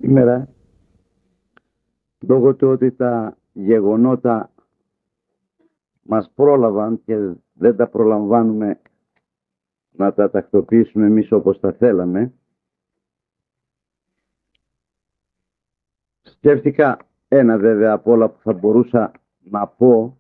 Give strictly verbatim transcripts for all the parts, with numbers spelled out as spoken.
Σήμερα, λόγω του ότι τα γεγονότα μας πρόλαβαν και δεν τα προλαμβάνουμε να τα τακτοποιήσουμε εμείς όπως τα θέλαμε, σκέφτηκα ένα βέβαια από όλα που θα μπορούσα να πω,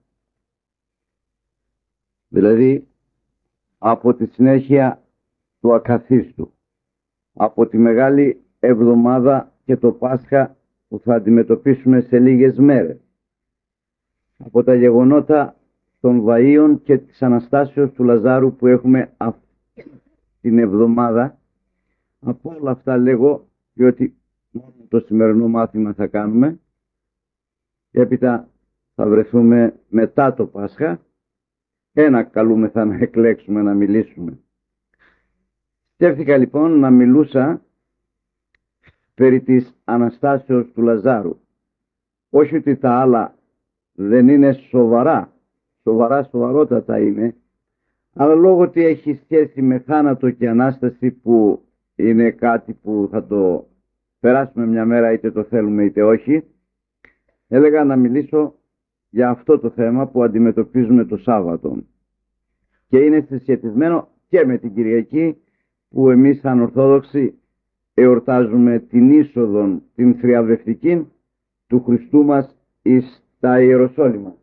δηλαδή από τη συνέχεια του ακαθίστου, από τη Μεγάλη Εβδομάδα και το Πάσχα που θα αντιμετωπίσουμε σε λίγες μέρες, από τα γεγονότα των Βαΐων και της Αναστάσεως του Λαζάρου που έχουμε αυτή την εβδομάδα. Από όλα αυτά λέγω, διότι μόνο το σημερινό μάθημα θα κάνουμε και έπειτα θα βρεθούμε μετά το Πάσχα. Ένα καλούμεθα να εκλέξουμε να μιλήσουμε. Σκέφτηκα λοιπόν να μιλούσα περί της Αναστάσεως του Λαζάρου. Όχι ότι τα άλλα δεν είναι σοβαρά, σοβαρά σοβαρότατα είναι, αλλά λόγω ότι έχει σχέση με θάνατο και Ανάσταση, που είναι κάτι που θα το περάσουμε μια μέρα είτε το θέλουμε είτε όχι, έλεγα να μιλήσω για αυτό το θέμα που αντιμετωπίζουμε το Σάββατο και είναι συσχετισμένο και με την Κυριακή που εμείς σαν Ορθόδοξοι εορτάζουμε την είσοδο την θριαμβευτική του Χριστού μας εις τα Ιεροσόλυμα.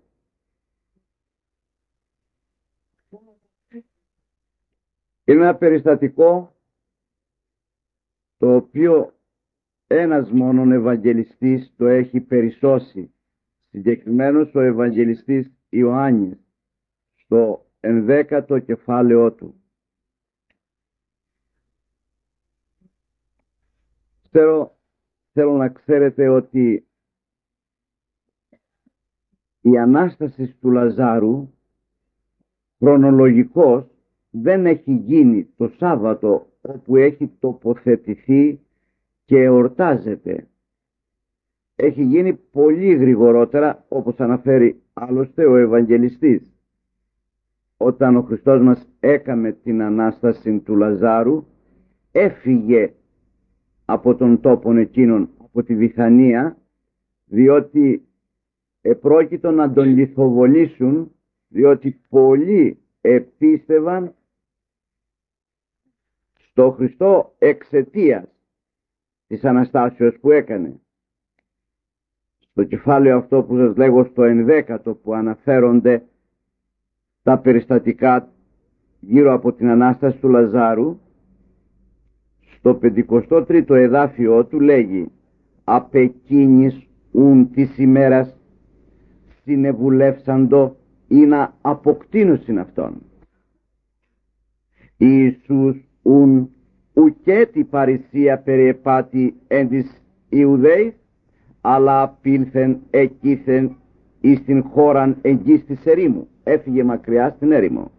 Είναι ένα περιστατικό το οποίο ένας μόνον Ευαγγελιστής το έχει περισσώσει, συγκεκριμένος ο Ευαγγελιστής Ιωάννης στο ενδέκατο κεφάλαιό του. Θέλω, θέλω να ξέρετε ότι η Ανάσταση του Λαζάρου χρονολογικώς δεν έχει γίνει το Σάββατο όπου έχει τοποθετηθεί και εορτάζεται. Έχει γίνει πολύ γρηγορότερα, όπως αναφέρει άλλωστε ο Ευαγγελιστής. Όταν ο Χριστός μας έκαμε την Ανάσταση του Λαζάρου, έφυγε από τον τόπον εκείνον, από τη Βιθανία, διότι επρόκειτο να τον λιθοβολήσουν, διότι πολλοί επίστευαν στο Χριστό εξαιτίας της Αναστάσεως που έκανε. Στο κεφάλαιο αυτό που σας λέγω στο ενδέκατο, που αναφέρονται τα περιστατικά γύρω από την Ανάσταση του Λαζάρου, στο πεντηκοστό τρίτο εδάφιο του λέγει «Απ' εκείνης ουν της ημέρας συνεβουλεύσαντο ή να αποκτήνωσιν αυτόν. Ιησούς ουν ουκέτη παρησία περιεπάτη εν της Ιουδαίης, αλλά απήλθεν εκείθεν εις την χώραν εγγύς της ερήμου». Έφυγε μακριά στην έρημο.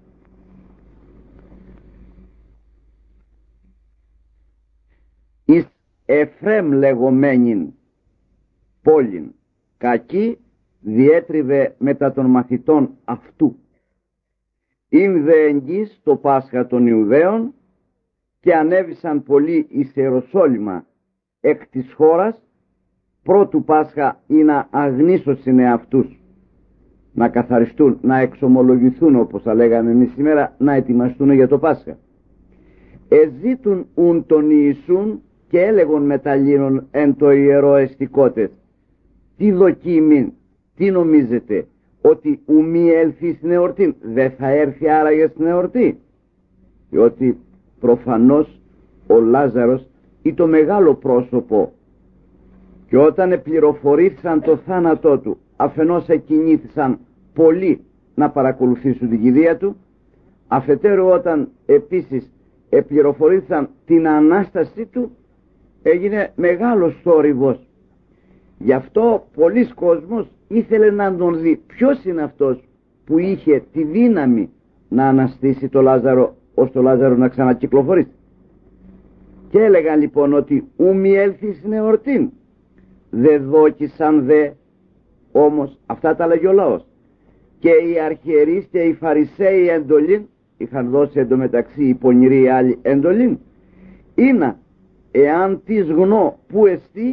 Εις Εφραίμ λεγομένην πόλην κακή διέτριβε μετά των μαθητών αυτού. Ην δε εγγύς το Πάσχα των Ιουδαίων και ανέβησαν πολλοί εις Ιεροσόλυμα εκ της χώρας πρώτου Πάσχα ή να αγνίσωσιν εαυτούς, να καθαριστούν, να εξομολογηθούν, όπως θα λέγαμε εμείς σήμερα, να ετοιμαστούν για το Πάσχα. Εζήτουν ουν τον Ιησούν και έλεγον μεταλλήνων εν το ιερό εστικότες, τι δοκίμην, τι νομίζετε, ότι ουμή έλθει στην εορτή, δεν θα έρθει άραγε στην εορτή? Διότι προφανώς ο Λάζαρος ή το μεγάλο πρόσωπο, και όταν επληροφορήθησαν το θάνατό του, αφενός εκκινήθησαν πολλοί να παρακολουθήσουν την κηδεία του, αφετέρου όταν επίσης επληροφορήθησαν την Ανάστασή του, έγινε μεγάλος θόρυβος. Γι' αυτό πολλοί κόσμος ήθελε να τον δει ποιος είναι αυτός που είχε τη δύναμη να αναστήσει το Λάζαρο, ώστε το Λάζαρο να ξανακυκλοφορήσει. Και έλεγαν λοιπόν ότι ούμι έλθει στην εορτήν, δε δόκισαν δε, όμως αυτά τα λέγει ο λαός, και οι αρχιερείς και οι Φαρισαίοι εντολήν, είχαν δώσει εντωμεταξύ οι πονηροί άλλοι εντολήν, είναι εάν της γνώ που εστί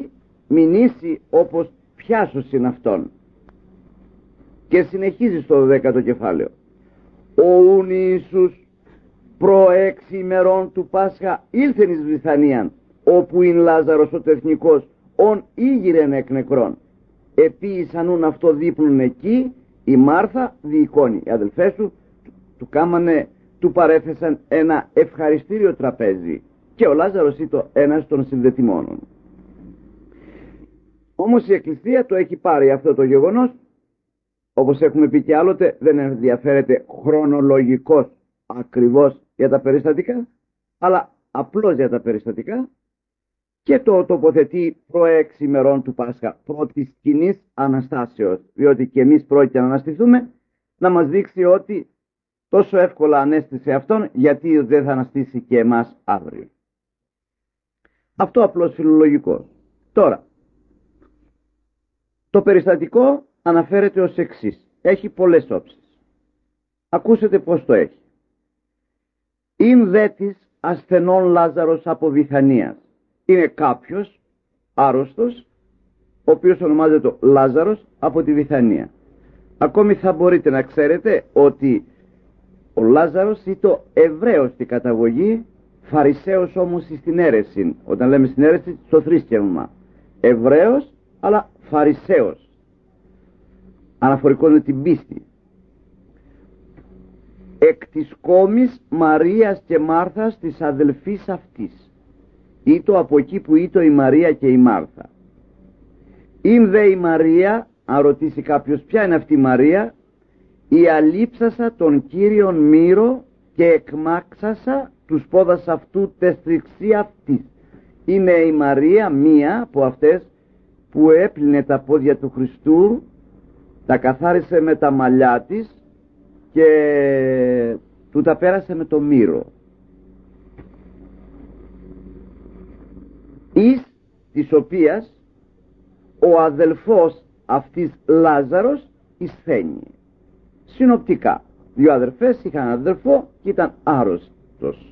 μηνύσει όπως πιάσος είναι αυτόν. Και συνεχίζει στο δέκατο κεφάλαιο. Ο ούν Ιησούς προ έξι ημερών του Πάσχα ήλθεν εις Βηθανίαν, όπου είναι Λάζαρος ο τεθνικός, ον ήγηρεν εκ νεκρών. Επίησαν ούν αυτό δίπλουν εκεί, η Μάρθα διεικόνει. Οι αδελφές του του κάμανε, του παρέθεσαν ένα ευχαριστήριο τραπέζι και ο Λάζαρος ήταν ένας των συνδετημόνων. Όμως η Εκκλησία το έχει πάρει αυτό το γεγονός, όπως έχουμε πει και άλλοτε, δεν ενδιαφέρεται χρονολογικός ακριβώς για τα περιστατικά, αλλά απλώς για τα περιστατικά, και το τοποθετεί προ έξι ημερών του Πάσχα, πρώτης κοινής Αναστάσεως, διότι και εμείς πρόκειται να αναστηθούμε, να μας δείξει ότι τόσο εύκολα ανέστησε αυτόν, γιατί δεν θα αναστήσει και εμάς αύριο. Αυτό απλώς φιλολογικό. Τώρα, το περιστατικό αναφέρεται ως εξής. Έχει πολλές όψεις. Ακούσετε πώς το έχει. «Ειν δε της ασθενών Λάζαρος από Βηθανίας». Είναι κάποιος άρρωστος, ο οποίος ονομάζεται Λάζαρος από τη Βηθανία. Ακόμη θα μπορείτε να ξέρετε ότι ο Λάζαρος ήταν Εβραίος στη καταγωγή, Φαρισαίος όμως στην αίρεση. Όταν λέμε στην αίρεση, στο θρήσκευμα. Εβραίος, αλλά Φαρισαίος. Αναφορικό με την πίστη. Εκ της κόμης Μαρίας και Μάρθας της αδελφής αυτής. Ήτο από εκεί που ήτο η Μαρία και η Μάρθα. Ειν δε η Μαρία, αν ρωτήσει κάποιος ποια είναι αυτή η Μαρία, η αλείψασα τον Κύριον μύρο και εκμάξασα τους πόδας αυτού τεστριξή αυτής. Είναι η Μαρία μία από αυτές που έπλυνε τα πόδια του Χριστού, τα καθάρισε με τα μαλλιά της και του τα πέρασε με το μύρο. Εις της οποίας ο αδελφός αυτής Λάζαρος εισθένει. Συνοπτικά, δύο αδερφές είχαν αδελφό και ήταν άρρωστος.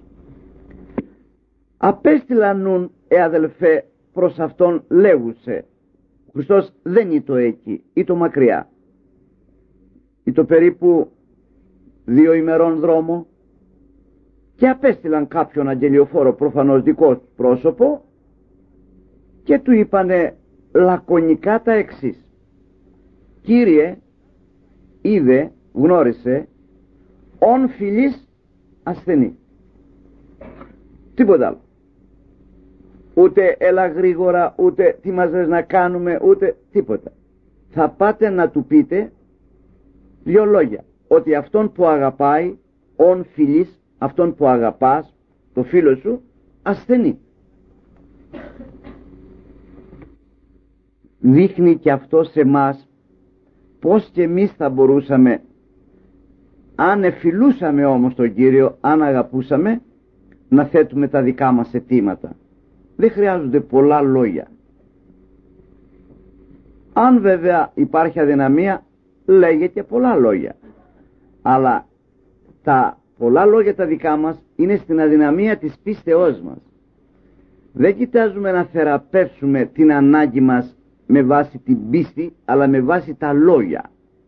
Απέστειλαν νουν ε αδελφέ προς αυτόν λέγουσε. Ο Χριστός δεν ήτο εκεί, ήτο μακριά. Ήτο περίπου δύο ημερών δρόμο, και απέστειλαν κάποιον αγγελιοφόρο, προφανώς δικό του πρόσωπο, και του είπανε λακωνικά τα εξής. Κύριε, είδε, γνώρισε, ον φιλής ασθενή. Τίποτα άλλο. Ούτε έλα γρήγορα, ούτε τι μας λες να κάνουμε, ούτε τίποτα. Θα πάτε να του πείτε δύο λόγια. Ότι αυτόν που αγαπάει, ον φιλής, αυτόν που αγαπάς, το φίλο σου, ασθενή. Δείχνει και αυτό σε μας πως και εμείς θα μπορούσαμε, αν εφιλούσαμε όμως τον Κύριο, αν αγαπούσαμε, να θέτουμε τα δικά μας αιτήματα. Δεν χρειάζονται πολλά λόγια. Αν βέβαια υπάρχει αδυναμία, λέγε και πολλά λόγια. Αλλά τα πολλά λόγια τα δικά μας είναι στην αδυναμία της πίστεώς μας. Δεν κοιτάζουμε να θεραπεύσουμε την ανάγκη μας με βάση την πίστη, αλλά με βάση τα λόγια.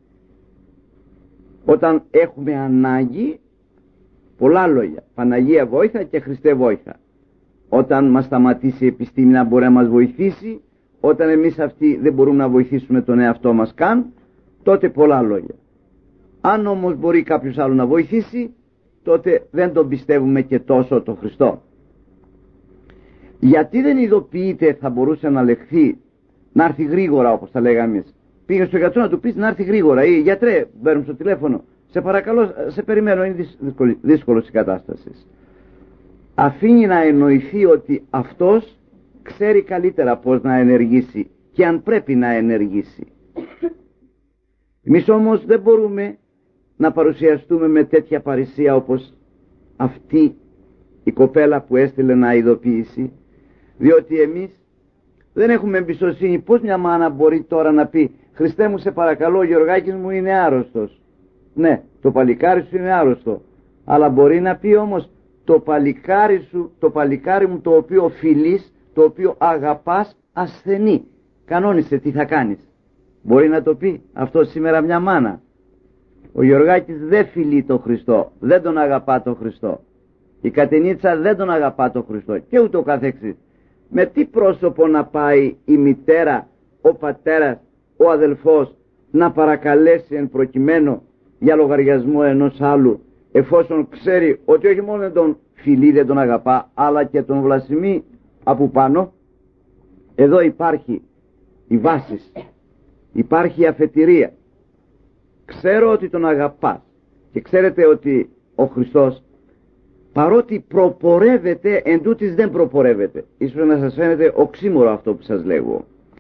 Όταν έχουμε ανάγκη, πολλά λόγια. Παναγία βόηθα και Χριστέ βόηθα. Όταν μας σταματήσει η επιστήμη να μπορεί να μας βοηθήσει, όταν εμείς αυτοί δεν μπορούμε να βοηθήσουμε τον εαυτό μας καν, τότε πολλά λόγια. Αν όμως μπορεί κάποιος άλλο να βοηθήσει, τότε δεν τον πιστεύουμε και τόσο τον Χριστό. Γιατί δεν ειδοποιείται, θα μπορούσε να λεχθεί, να έρθει γρήγορα, όπως τα λέγαμε εμείς. Πήγε στο γιατρό να του πεις να έρθει γρήγορα, ή γιατρέ, παίρνουν στο τηλέφωνο, σε παρακαλώ, σε περιμένω, είναι δύσκολη, δύσκολος η κατάσταση. Αφήνει να εννοηθεί ότι αυτός ξέρει καλύτερα πώς να ενεργήσει και αν πρέπει να ενεργήσει. Εμείς όμως δεν μπορούμε να παρουσιαστούμε με τέτοια παρησία όπως αυτή η κοπέλα που έστειλε να ειδοποιήσει, διότι εμείς δεν έχουμε εμπιστοσύνη. Πώς μια μάνα μπορεί τώρα να πει Χριστέ μου σε παρακαλώ, ο Γεωργάκης μου είναι άρρωστος. Ναι, το παλικάρι σου είναι άρρωστο, αλλά μπορεί να πει όμως το παλικάρι σου, το παλικάρι μου το οποίο φιλείς, το οποίο αγαπάς, ασθενεί. κανόνισε τι θα κάνεις. Μπορεί να το πει αυτό σήμερα μια μάνα? Ο Γεωργάκης δεν φιλεί τον Χριστό, δεν τον αγαπά τον Χριστό. Η Κατενίτσα δεν τον αγαπά τον Χριστό και ούτω καθεξής. Με τι πρόσωπο να πάει η μητέρα, ο πατέρας, ο αδελφός να παρακαλέσει εν προκειμένου για λογαριασμό ενός άλλου, εφόσον ξέρει ότι όχι μόνο δεν τον φιλεί, δεν τον αγαπά, αλλά και τον βλασφημεί από πάνω? Εδώ υπάρχει η βάση, υπάρχει η αφετηρία. Ξέρω ότι τον αγαπάς και ξέρετε ότι ο Χριστός, παρότι προπορεύεται, εν τούτης δεν προπορεύεται. Ίσως να σας φαίνεται οξύμορο αυτό που σας λέγω.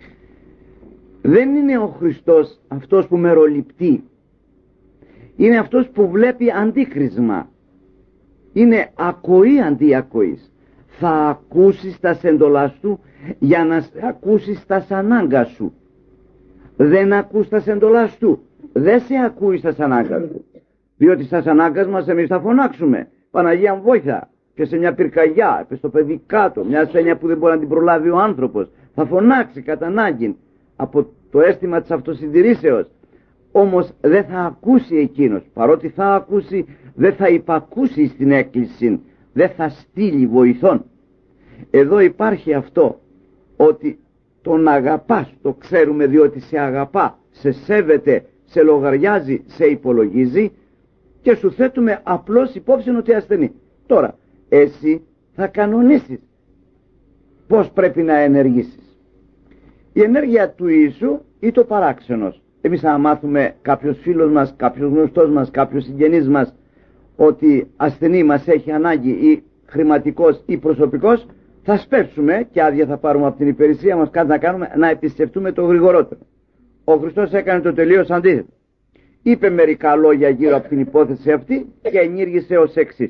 Δεν είναι ο Χριστός αυτός που μεροληπτεί. Είναι αυτός που βλέπει αντίκρισμα. Είναι ακοή αντί ακοής. Θα ακούσεις τα σεντολάς του για να ακούσεις τα ανάγκα σου. Δεν ακούς τα σεντολάς του, δεν σε ακούει στα ανάγκα του. Διότι στα ανάγκα μας εμείς θα φωνάξουμε Παναγία μου βόηθα, και σε μια πυρκαγιά, και στο παιδί κάτω, μια ασθένεια που δεν μπορεί να την προλάβει ο άνθρωπος, θα φωνάξει κατά ανάγκη από το αίσθημα της αυτοσυντηρήσεως. Όμως δεν θα ακούσει εκείνος, παρότι θα ακούσει, δεν θα υπακούσει στην έκκληση, δεν θα στείλει βοηθών. Εδώ υπάρχει αυτό, ότι τον αγαπάς, το ξέρουμε, διότι σε αγαπά, σε σέβεται, σε λογαριάζει, σε υπολογίζει, και σου θέτουμε απλώς υπόψη ότι ασθενεί. Τώρα εσύ θα κανονίσεις πώς πρέπει να ενεργήσεις. Η ενέργεια του Ιησού ή το παράξενος. Εμείς θα μάθουμε κάποιος φίλος μας, κάποιος γνωστός μας, κάποιος συγγενής μας ότι ασθενή μας έχει ανάγκη, ή χρηματικός ή προσωπικός, θα σπεύσουμε και άδεια θα πάρουμε από την υπηρεσία μας, κάτι να κάνουμε, να επισκεφτούμε το γρηγορότερο. Ο Χριστός έκανε το τελείως αντίθετο. Είπε μερικά λόγια γύρω από την υπόθεση αυτή και ενήργησε ως εξής.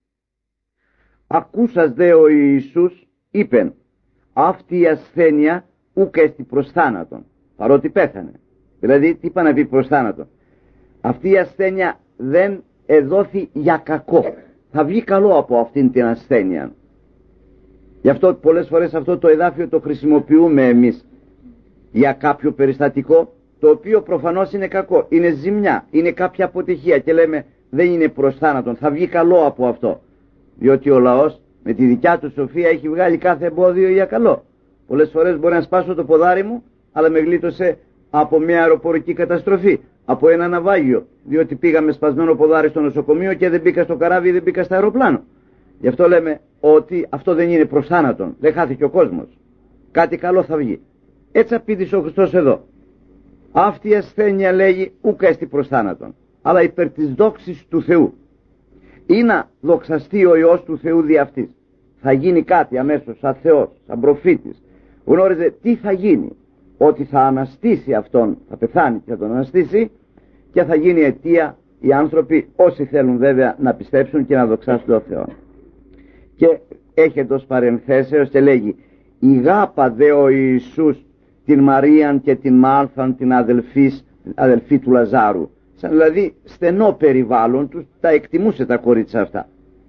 Ακούσας δε ο Ιησούς είπεν, αυτή η ασθένεια ούκ έστι προς θάνατον, παρότι πέθανε. Δηλαδή τι είπα να πει προς θάνατον? Αυτή η ασθένεια δεν εδόθη για κακό, θα βγει καλό από αυτήν την ασθένεια. Γι' αυτό πολλές φορές αυτό το εδάφιο το χρησιμοποιούμε εμείς για κάποιο περιστατικό, το οποίο προφανώς είναι κακό, είναι ζημιά, είναι κάποια αποτυχία, και λέμε δεν είναι προς θάνατον, θα βγει καλό από αυτό. Διότι ο λαός με τη δικιά του σοφία έχει βγάλει κάθε εμπόδιο για καλό. Πολλές φορές μπορεί να σπάσω το ποδάρι μου, αλλά με γλίτωσε από μια αεροπορική καταστροφή, από ένα ναυάγιο, διότι πήγαμε σπασμένο ποδάρι στο νοσοκομείο και δεν μπήκα στο καράβι, δεν μπήκα στο αεροπλάνο. Γι' αυτό λέμε ότι αυτό δεν είναι προς θάνατον, δεν χάθηκε ο κόσμος, κάτι καλό θα βγει. Έτσι απήντησε ο Χριστός εδώ. Αυτή η ασθένεια, λέγει, ούκ έστι προς θάνατον, αλλά υπέρ της δόξης του Θεού, ή να δοξαστεί ο Υιός του Θεού δι' αυτής. Θα γίνει κάτι αμέσως, σαν Θεός, σαν προφήτης. Γνώριζε τι θα γίνει, ότι θα αναστήσει αυτόν, θα πεθάνει και θα τον αναστήσει, και θα γίνει αιτία οι άνθρωποι, όσοι θέλουν βέβαια, να πιστέψουν και να δοξάσουν τον Θεό. Και έχετε ως παρενθέσεως και λέγει, ηγάπα δε ο Ιησούς την Μαρίαν και την Μάρθαν, την αδελφής, αδελφή του Λαζάρου. Σαν δηλαδή στενό περιβάλλον τους, τα εκτιμούσε τα κορίτσια αυτά.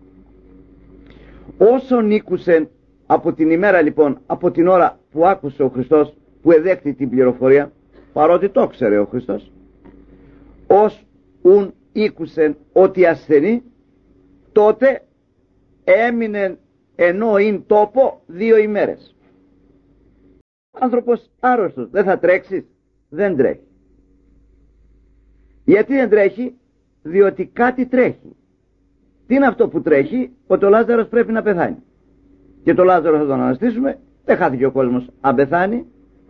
Όσον ήκουσε από την ημέρα λοιπόν, από την ώρα που άκουσε ο Χριστός, που εδέχτη την πληροφορία, παρότι το ξέρε ο Χριστός, ως ουν ήκουσε ότι ασθενεί, τότε έμεινε ενώ ειν τόπο δύο ημέρες. Άνθρωπος άρρωστος, δεν θα τρέξεις? Δεν τρέχει. Γιατί δεν τρέχει? Διότι κάτι τρέχει. Τι είναι αυτό που τρέχει? Ότι ο Λάζαρος πρέπει να πεθάνει, και το Λάζαρο θα τον αναστήσουμε, δεν χάθηκε ο κόσμος αν πεθάνει.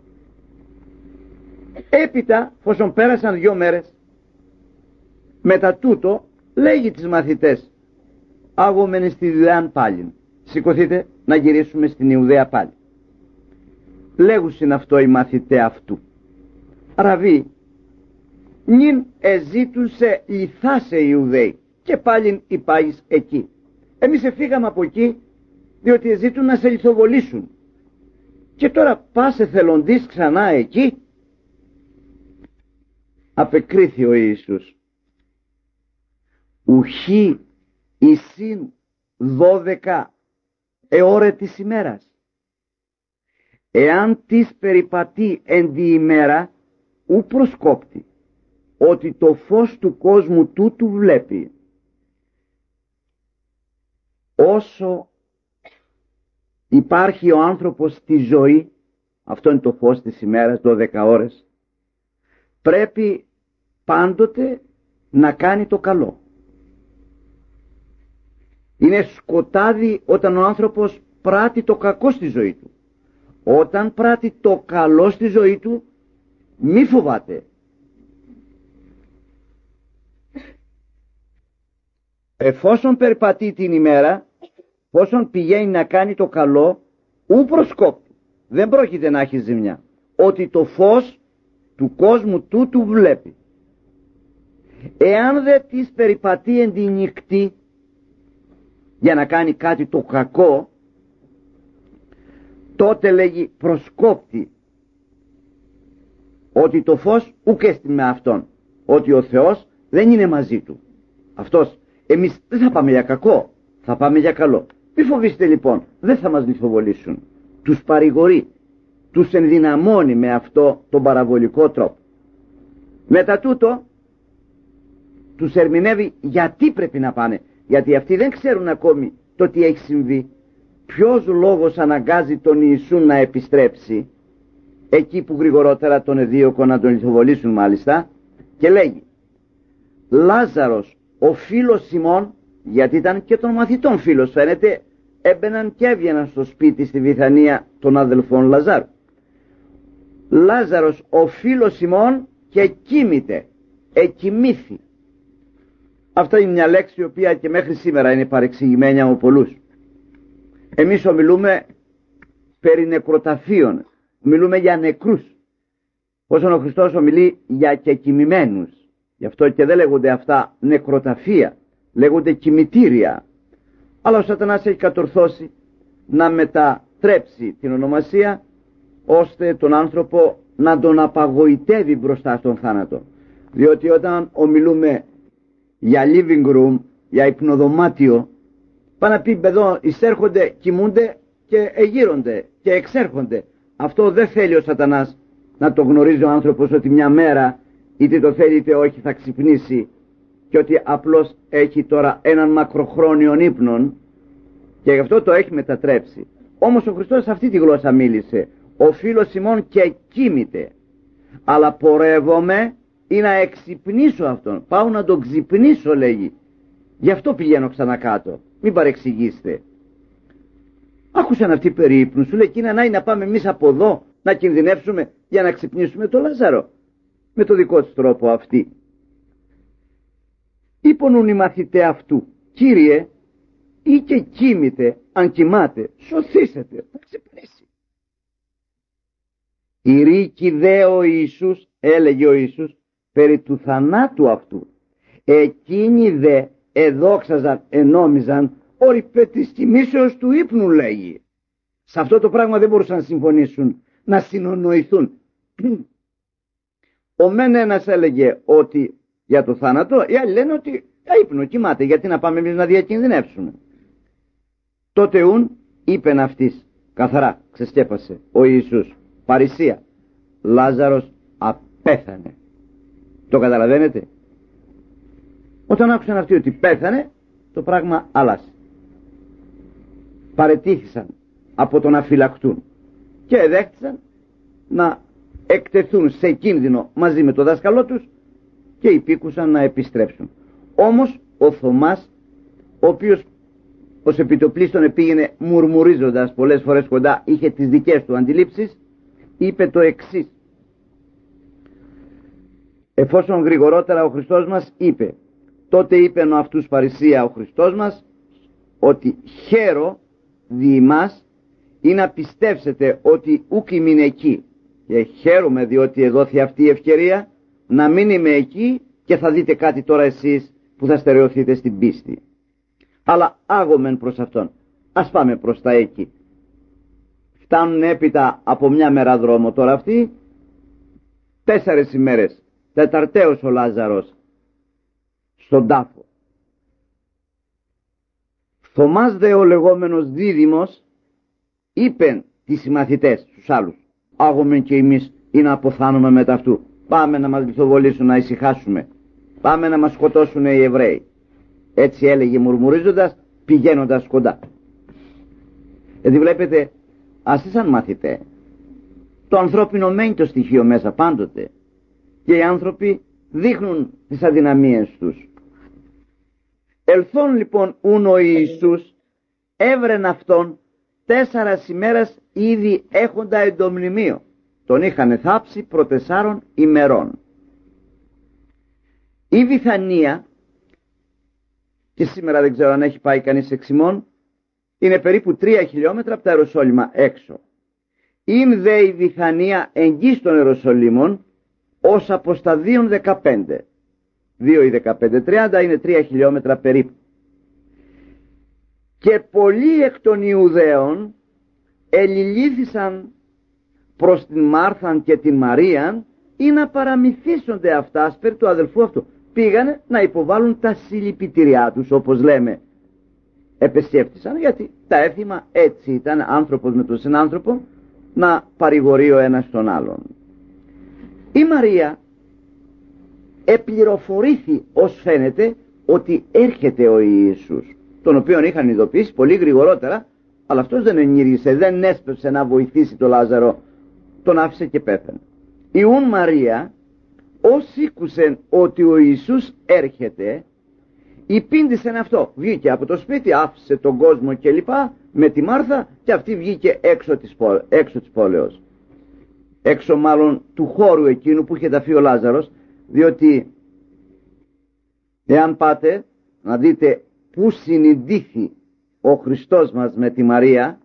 Έπειτα, εφόσον πέρασαν δυο μέρες, μετά τούτο λέγει τις μαθητές, άγομεν στη Ιουδαίαν πάλιν, σηκωθείτε να γυρίσουμε στην Ιουδαία πάλι. Λέγουσιν αυτό οι μαθητέ αυτού, Ραβί, νυν εζήτουσε λιθάσε οι Ιουδαίοι, και πάλιν υπάγεις εκεί. Εμείς εφήγαμε από εκεί διότι εζήτουν να σε λιθοβολήσουν, και τώρα πας εθελοντής ξανά εκεί? Απεκρίθη ο Ιησούς, ουχή εισήν δώδεκα εώρε της ημέρας, εάν της περιπατεί εν τη ημέρα, ου προσκόπτει, ότι το φως του κόσμου τούτου βλέπει. Όσο υπάρχει ο άνθρωπος στη ζωή, αυτό είναι το φως της ημέρας, δώδεκα ώρες, πρέπει πάντοτε να κάνει το καλό. Είναι σκοτάδι όταν ο άνθρωπος πράττει το κακό στη ζωή του. Όταν πράττει το καλό στη ζωή του, μη φοβάται. Εφόσον περπατεί την ημέρα, εφόσον πηγαίνει να κάνει το καλό, ου προσκόπτει. Δεν πρόκειται να έχει ζημιά. Ότι το φως του κόσμου τούτου βλέπει. Εάν δεν της περιπατεί εν τη νυχτή για να κάνει κάτι το κακό, τότε λέγει προσκόπτει, ότι το φως ουκέστη με αυτόν, ότι ο Θεός δεν είναι μαζί του. Αυτός, εμείς δεν θα πάμε για κακό, θα πάμε για καλό. Μη φοβήστε λοιπόν, δεν θα μας λιθοβολήσουν. Τους παρηγορεί, τους ενδυναμώνει με αυτό τον παραβολικό τρόπο. Μετά τούτο τους ερμηνεύει γιατί πρέπει να πάνε, γιατί αυτοί δεν ξέρουν ακόμη το τι έχει συμβεί. Ποιος λόγος αναγκάζει τον Ιησού να επιστρέψει εκεί που γρηγορότερα τον εδίωκο να τον λιθοβολήσουν μάλιστα, και λέγει Λάζαρος ο φίλος Σιμών, γιατί ήταν και των μαθητών φίλος φαίνεται, έμπαιναν και έβγαιναν στο σπίτι στη Βιθανία των αδελφών Λαζάρου. Λάζαρος ο φίλος Σιμών και κοίμηται, εκοιμήθη. Αυτά είναι μια λέξη η οποία και μέχρι σήμερα είναι παρεξηγημένη από πολλούς. Εμείς ομιλούμε περί νεκροταφείων, μιλούμε για νεκρούς, όσον ο Χριστός ομιλεί για κεκοιμημένους. Γι' αυτό και δεν λέγονται αυτά νεκροταφεία, λέγονται κημητήρια. Αλλά ο Σατανάς έχει κατορθώσει να μετατρέψει την ονομασία, ώστε τον άνθρωπο να τον απαγοητεύει μπροστά στον θάνατο. Διότι όταν ομιλούμε για living room, για υπνοδωμάτιο, πάνε να πει εδώ εισέρχονται, κοιμούνται και εγείρονται και εξέρχονται. Αυτό δεν θέλει ο Σατανάς να το γνωρίζει ο άνθρωπος, ότι μια μέρα είτε το θέλει είτε όχι θα ξυπνήσει και ότι απλώς έχει τώρα έναν μακροχρόνιο ύπνον, και γι' αυτό το έχει μετατρέψει. Όμως ο Χριστός αυτή τη γλώσσα μίλησε. Ο φίλος Σιμών και κοίμηται, αλλά πορεύομαι ή να εξυπνήσω αυτόν. Πάω να τον ξυπνήσω, λέγει. Γι' αυτό πηγαίνω ξανακάτω. Μην παρεξηγήσετε. Άκουσαν αυτοί περί ύπνου. Σου λέει εκείνα να, να πάμε εμείς από εδώ να κινδυνεύσουμε για να ξυπνήσουμε τον Λάζαρο. Με το δικό του τρόπο αυτοί. Είπονουν οι μαθητέ αυτού, Κύριε, ή και κοίμηται, αν κοιμάται, σωθήσετε, θα ξυπνήσει. Η ρίκη δε ο Ιησούς, έλεγε ο Ιησούς, περί του θανάτου αυτού. Εκείνοι δε εδόξαζαν, ενόμιζαν, όρυπε της κοιμήσεως του ύπνου, λέγει. Σε αυτό το πράγμα δεν μπορούσαν να συμφωνήσουν, να συνονοηθούν. Ο μεν ένας έλεγε ότι για το θάνατο, οι άλλοι λένε ότι για ύπνο, κοιμάται, γιατί να πάμε εμείς να διακινδυνεύσουμε. Τότε ούν είπεν αυτής, καθαρά ξεσκέπασε ο Ιησούς, παρησία, Λάζαρος απέθανε. Το καταλαβαίνετε? Όταν άκουσαν αυτοί ότι πέθανε, το πράγμα άλλασε. Παρετήθησαν από το να φυλακτούν και δέχτησαν να εκτεθούν σε κίνδυνο μαζί με το δάσκαλό τους και υπήκουσαν να επιστρέψουν. Όμως ο Θωμάς, ο οποίος ως επιτοπλίστων επήγαινε μουρμουρίζοντας πολλές φορές κοντά, είχε τις δικές του αντιλήψεις, είπε το εξής. Εφόσον γρηγορότερα ο Χριστός μας είπε, τότε είπε ο αυτούς παρησία ο Χριστός μας, ότι χαίρο δι' ημάς ή να πιστεύσετε ότι ούκ ημίν εκεί, και χαίρομαι διότι εδόθη αυτή η ευκαιρία να μην είμαι εκεί και θα δείτε κάτι τώρα εσείς που θα στερεωθείτε στην πίστη. Αλλά άγομεν προς αυτόν. Ας πάμε προς τα εκεί. Φτάνουν έπειτα από μια μέρα δρόμο τώρα αυτοί, τέσσερες ημέρες, τεταρταίος ο Λάζαρος στον τάφο. Θωμάς δε ο λεγόμενος δίδυμος είπεν τις συμμαθητές, τους άλλους. Άγομεν και εμείς ή να αποθάνουμε μετά αυτού. Πάμε να μας λιθοβολήσουν, να ησυχάσουμε. Πάμε να μας σκοτώσουν οι Εβραίοι. Έτσι έλεγε μουρμουρίζοντας, πηγαίνοντας κοντά. Γιατί βλέπετε, ας ήσαν μάθετε, το ανθρώπινο μένει το στοιχείο μέσα πάντοτε. Και οι άνθρωποι δείχνουν τις αδυναμίες τους. Ελθόν λοιπόν ούν ο Ιησούς, έβρεν αυτόν τέσσαρας ημέρας ήδη έχοντα εντομνημείο. Τον είχαν θάψει προ τεσσάρων ημερών. Η Βιθανία, και σήμερα δεν ξέρω αν έχει πάει κανείς εξ ημών, είναι περίπου τρία χιλιόμετρα από τα Ιεροσόλυμα έξω. Ειν δε η Βιθανία εγγύς των Ιεροσολύμων ως αποσταδίων δεκαπέντε. Δύο ή δεκαπέντε, τριάντα είναι τρία χιλιόμετρα περίπου. Και πολλοί εκ των Ιουδαίων ελιλήθησαν προς την Μάρθαν και την Μαρίαν ή να παραμυθίσονται αυτάς περί του αδελφού αυτού. Πήγανε να υποβάλουν τα συλληπιτήριά τους, όπως λέμε. Επεσκέφτησαν, γιατί τα έθιμα έτσι ήταν, άνθρωπος με τον συνάνθρωπο, να παρηγορεί ο ένας τον άλλον. Η Μαρία επληροφορήθη, ως φαίνεται, ότι έρχεται ο Ιησούς, τον οποίον είχαν ειδοποιήσει πολύ γρηγορότερα, αλλά αυτός δεν ενήργησε, δεν έσπευσε να βοηθήσει τον Λάζαρο, τον άφησε και πέθανε. Η ουν Μαρία, ως ήκουσεν ότι ο Ιησούς έρχεται, υπήντησεν αυτό. Βγήκε από το σπίτι, άφησε τον κόσμο κλπ. Με τη Μάρθα, και αυτή βγήκε έξω της, πόλ, έξω της πόλεως. Έξω μάλλον του χώρου εκείνου που είχε ταφεί ο Λάζαρος, διότι εάν πάτε να δείτε πού συνειδήθη ο Χριστός μας με τη Μαρία,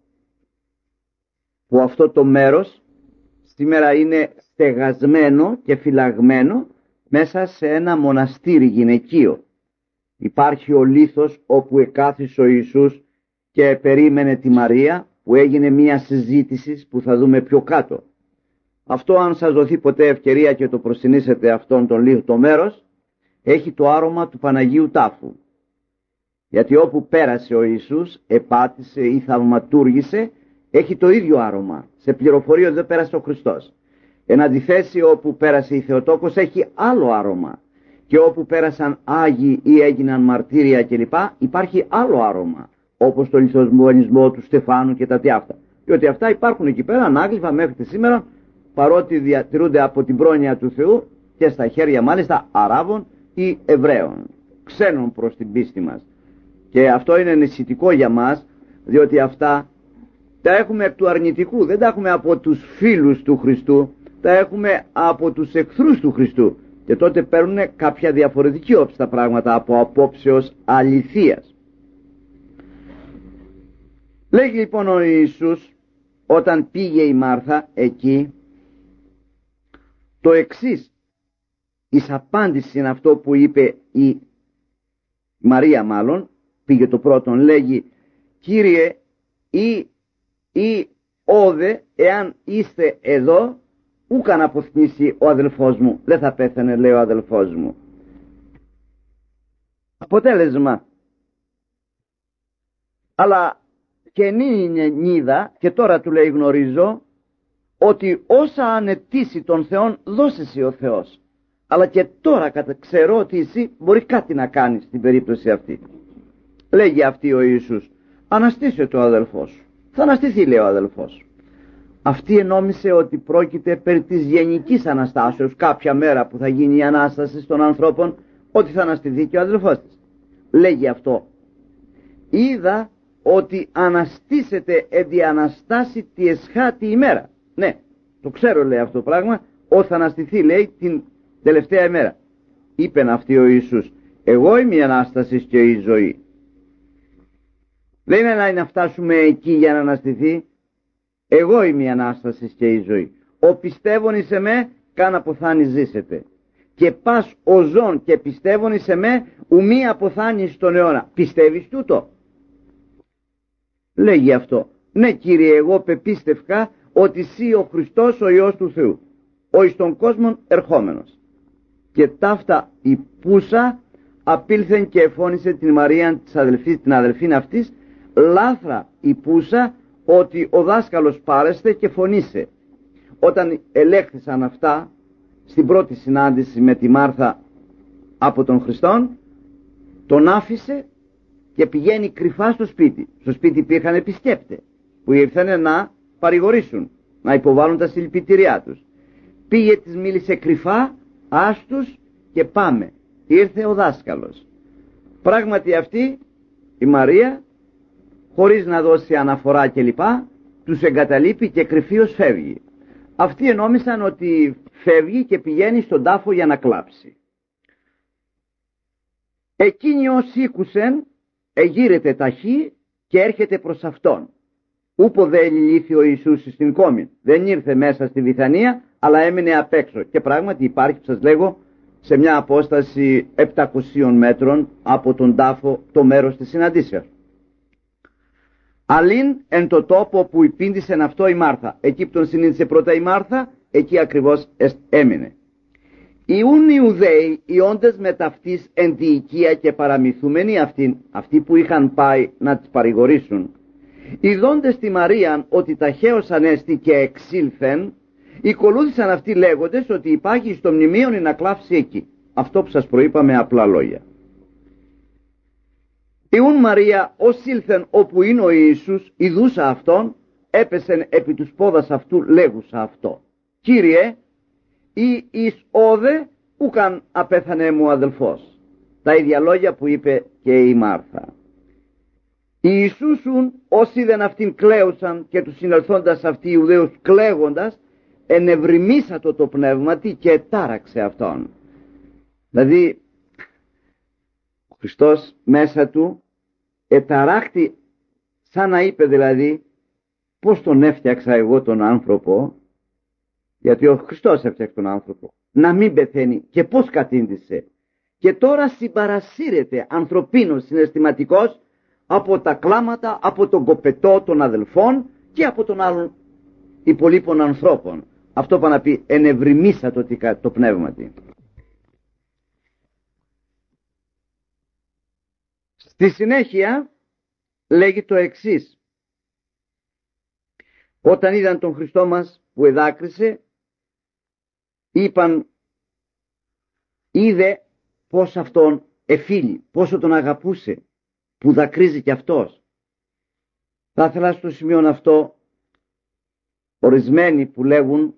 που αυτό το μέρος σήμερα είναι στεγασμένο και φυλαγμένο μέσα σε ένα μοναστήρι γυναικείο. Υπάρχει ο λίθος όπου εκάθισε ο Ιησούς και περίμενε τη Μαρία, που έγινε μια συζήτηση που θα δούμε πιο κάτω. Αυτό, αν σας δοθεί ποτέ ευκαιρία και το προσκυνήσετε αυτόν τον λίγο το μέρος, έχει το άρωμα του Παναγίου Τάφου. Γιατί όπου πέρασε ο Ιησούς, επάτησε ή θαυματούργησε, έχει το ίδιο άρωμα. Σε πληροφορεί ότι δεν πέρασε ο Χριστός. Εν αντιθέσει, όπου πέρασε η Θεοτόκος έχει άλλο άρωμα. Και όπου πέρασαν Άγιοι ή έγιναν μαρτύρια κλπ. Υπάρχει άλλο άρωμα. Όπως το λιθοσμονισμό του Στεφάνου και τα τι αυτά. Διότι αυτά υπάρχουν εκεί πέρα ανάγλυφα μέχρι τη σήμερα, παρότι διατηρούνται από την πρόνοια του Θεού και στα χέρια μάλιστα Αράβων ή Εβραίων, ξένων προς την πίστη μας. Και αυτό είναι ενισχυτικό για μας, διότι αυτά τα έχουμε εκ του αρνητικού, δεν τα έχουμε από τους φίλους του Χριστού, τα έχουμε από τους εχθρούς του Χριστού, και τότε παίρνουν κάποια διαφορετική όψη τα πράγματα από απόψεως αληθείας. Λέγει λοιπόν ο Ιησούς, όταν πήγε η Μάρθα εκεί, το εξής, εις απάντηση είναι αυτό που είπε η Μαρία, μάλλον πήγε το πρώτον, λέγει, Κύριε, ή, ή όδε, εάν είστε εδώ, ούκαν αποθνήσει ο αδελφός μου, δεν θα πέθανε, λέει ο αδελφός μου. Αποτέλεσμα, αλλά καινή είναι νίδα, και τώρα του λέει γνωρίζω, ότι όσα ανετήσει τον Θεόν δώσε εσύ ο Θεός, αλλά και τώρα ξέρω ότι εσύ μπορεί κάτι να κάνεις στην περίπτωση αυτή. Λέγει αυτή ο Ιησούς, αναστήσε το αδελφός σου. Θα αναστηθεί, λέει ο αδελφός. Αυτή ενόμισε ότι πρόκειται περί της γενικής Αναστάσεως, κάποια μέρα που θα γίνει η Ανάσταση των ανθρώπων, ότι θα αναστηθεί και ο αδελφός της. Λέγει αυτό, είδα ότι αναστήσετε εντι Αναστάση τη εσχάτη ημέρα. Ναι, το ξέρω, λέει αυτό το πράγμα, ότι θα αναστηθεί, λέει, την τελευταία ημέρα. Είπεν αυτή ο Ιησούς, εγώ είμαι η Ανάσταση και η ζωή. Δεν είναι να φτάσουμε εκεί για να αναστηθεί. Εγώ είμαι η Ανάσταση και η ζωή. Ο πιστεύων εις εμέ, καν αποθάνει ζήσετε. Και πας ο ζών και πιστεύων εις εμέ, ουμή αποθάνει στον αιώνα. Πιστεύεις τούτο? Λέγει αυτό. Ναι, Κύριε, εγώ πεπίστευκα ότι εσύ ο Χριστός ο Υιός του Θεού, ο εις τον κόσμον ερχόμενος. Και ταύτα η πούσα απήλθεν και εφώνησε την Μαρία της αδελφής, την αδελφήν αυτής, λάθρα η πούσα ότι ο δάσκαλος πάρεστε και φωνήσε. Όταν ελέγχθησαν αυτά στην πρώτη συνάντηση με τη Μάρθα από τον Χριστόν, τον άφησε και πηγαίνει κρυφά στο σπίτι. Στο σπίτι υπήρχαν επισκέπτες που ήρθαν να παρηγορήσουν, να υποβάλουν τα συλληπιτήριά τους. Πήγε, της μίλησε κρυφά, άστους και πάμε. Ήρθε ο δάσκαλος. Πράγματι αυτή η Μαρία, χωρίς να δώσει αναφορά κλπ, τους εγκαταλείπει και κρυφίως φεύγει. Αυτοί ενόμισαν ότι φεύγει και πηγαίνει στον τάφο για να κλάψει. Εκείνοι όσοι ήκουσεν εγείρεται ταχύ και έρχεται προς αυτόν. Ούπο δε ελιλήθη ο Ιησούς στην κόμη. Δεν ήρθε μέσα στη Βιθανία, αλλά έμεινε απ' έξω. Και πράγματι υπάρχει, σας λέγω, σε μια απόσταση επτακοσίων μέτρων από τον τάφο το μέρος της συναντήσεως. Αλλήν εν το τόπο που υπήντησεν αυτό η Μάρθα. Εκεί που τον συνείδησε πρώτα η Μάρθα, εκεί ακριβώς έμεινε. Ιούν Ιουδαίοι, οι όντες με ταυτής εν τη οικία και παραμυθούμενοι αυτήν, αυτοί που είχαν πάει να τις παρηγορήσουν, ειδώντες τη Μαρίαν ότι ταχαίως ανέστη και εξήλθεν, οικολούθησαν αυτοί λέγοντες ότι υπάρχει στο μνημείον να κλάψει εκεί. Αυτό που σας προείπα με απλά λόγια. Ιούν Μαρία ως ήλθεν όπου είναι ο Ιησούς, ειδούσα αυτόν, έπεσεν επί τους πόδας αυτού λέγουσα αυτό. Κύριε, ή εις όδε ούκαν απέθανε μου αδελφός. Τα ίδια λόγια που είπε και η Μάρθα. Οι Ιησούσουν όσοι δεν αυτήν κλαίουσαν και τους συνελθόντας αυτοί οι Ιουδαίους κλαίγοντας, ενευρημίσατο το πνεύματι και τάραξε αυτόν. Δηλαδή ο Χριστός μέσα του εταράχτη, σαν να είπε δηλαδή, πώς τον έφτιαξα εγώ τον άνθρωπο, γιατί ο Χριστός έφτιαξε τον άνθρωπο, να μην πεθαίνει, και πώς κατήντησε. Και τώρα συμπαρασύρεται ανθρωπίνος συναισθηματικός από τα κλάματα, από τον κοπετό των αδελφών και από των άλλων υπολείπων ανθρώπων. Αυτό πάνε να πει ενευρημίσατο το πνεύματι. Στη συνέχεια λέγει το εξής. Όταν είδαν τον Χριστό μας που εδάκρυσε, είπαν, είδε πως αυτόν εφίλει, πόσο τον αγαπούσε, που δακρύζει κι αυτός. Θα ήθελα στο σημείο αυτό, ορισμένοι που λέγουν,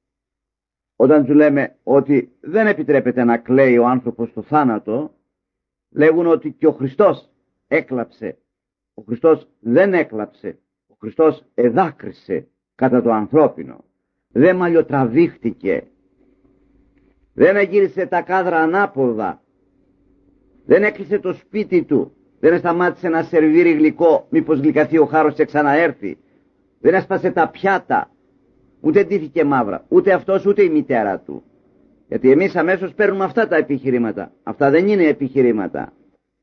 όταν του λέμε ότι δεν επιτρέπεται να κλαίει ο άνθρωπος στο θάνατο, λέγουν ότι και ο Χριστός έκλαψε. Ο Χριστός δεν έκλαψε. Ο Χριστός εδάκρυσε κατά το ανθρώπινο. Δεν μαλλιοτραβήχτηκε. Δεν εγύρισε τα κάδρα ανάποδα. Δεν έκλεισε το σπίτι του. Δεν σταμάτησε να σερβίρει γλυκό, μήπως γλυκαθεί ο χάρος και ξαναέρθει. Δεν έσπασε τα πιάτα. Ούτε ντύθηκε μαύρα. Ούτε αυτός ούτε η μητέρα του. Γιατί εμείς αμέσως παίρνουμε αυτά τα επιχειρήματα. Αυτά δεν είναι επιχειρήματα.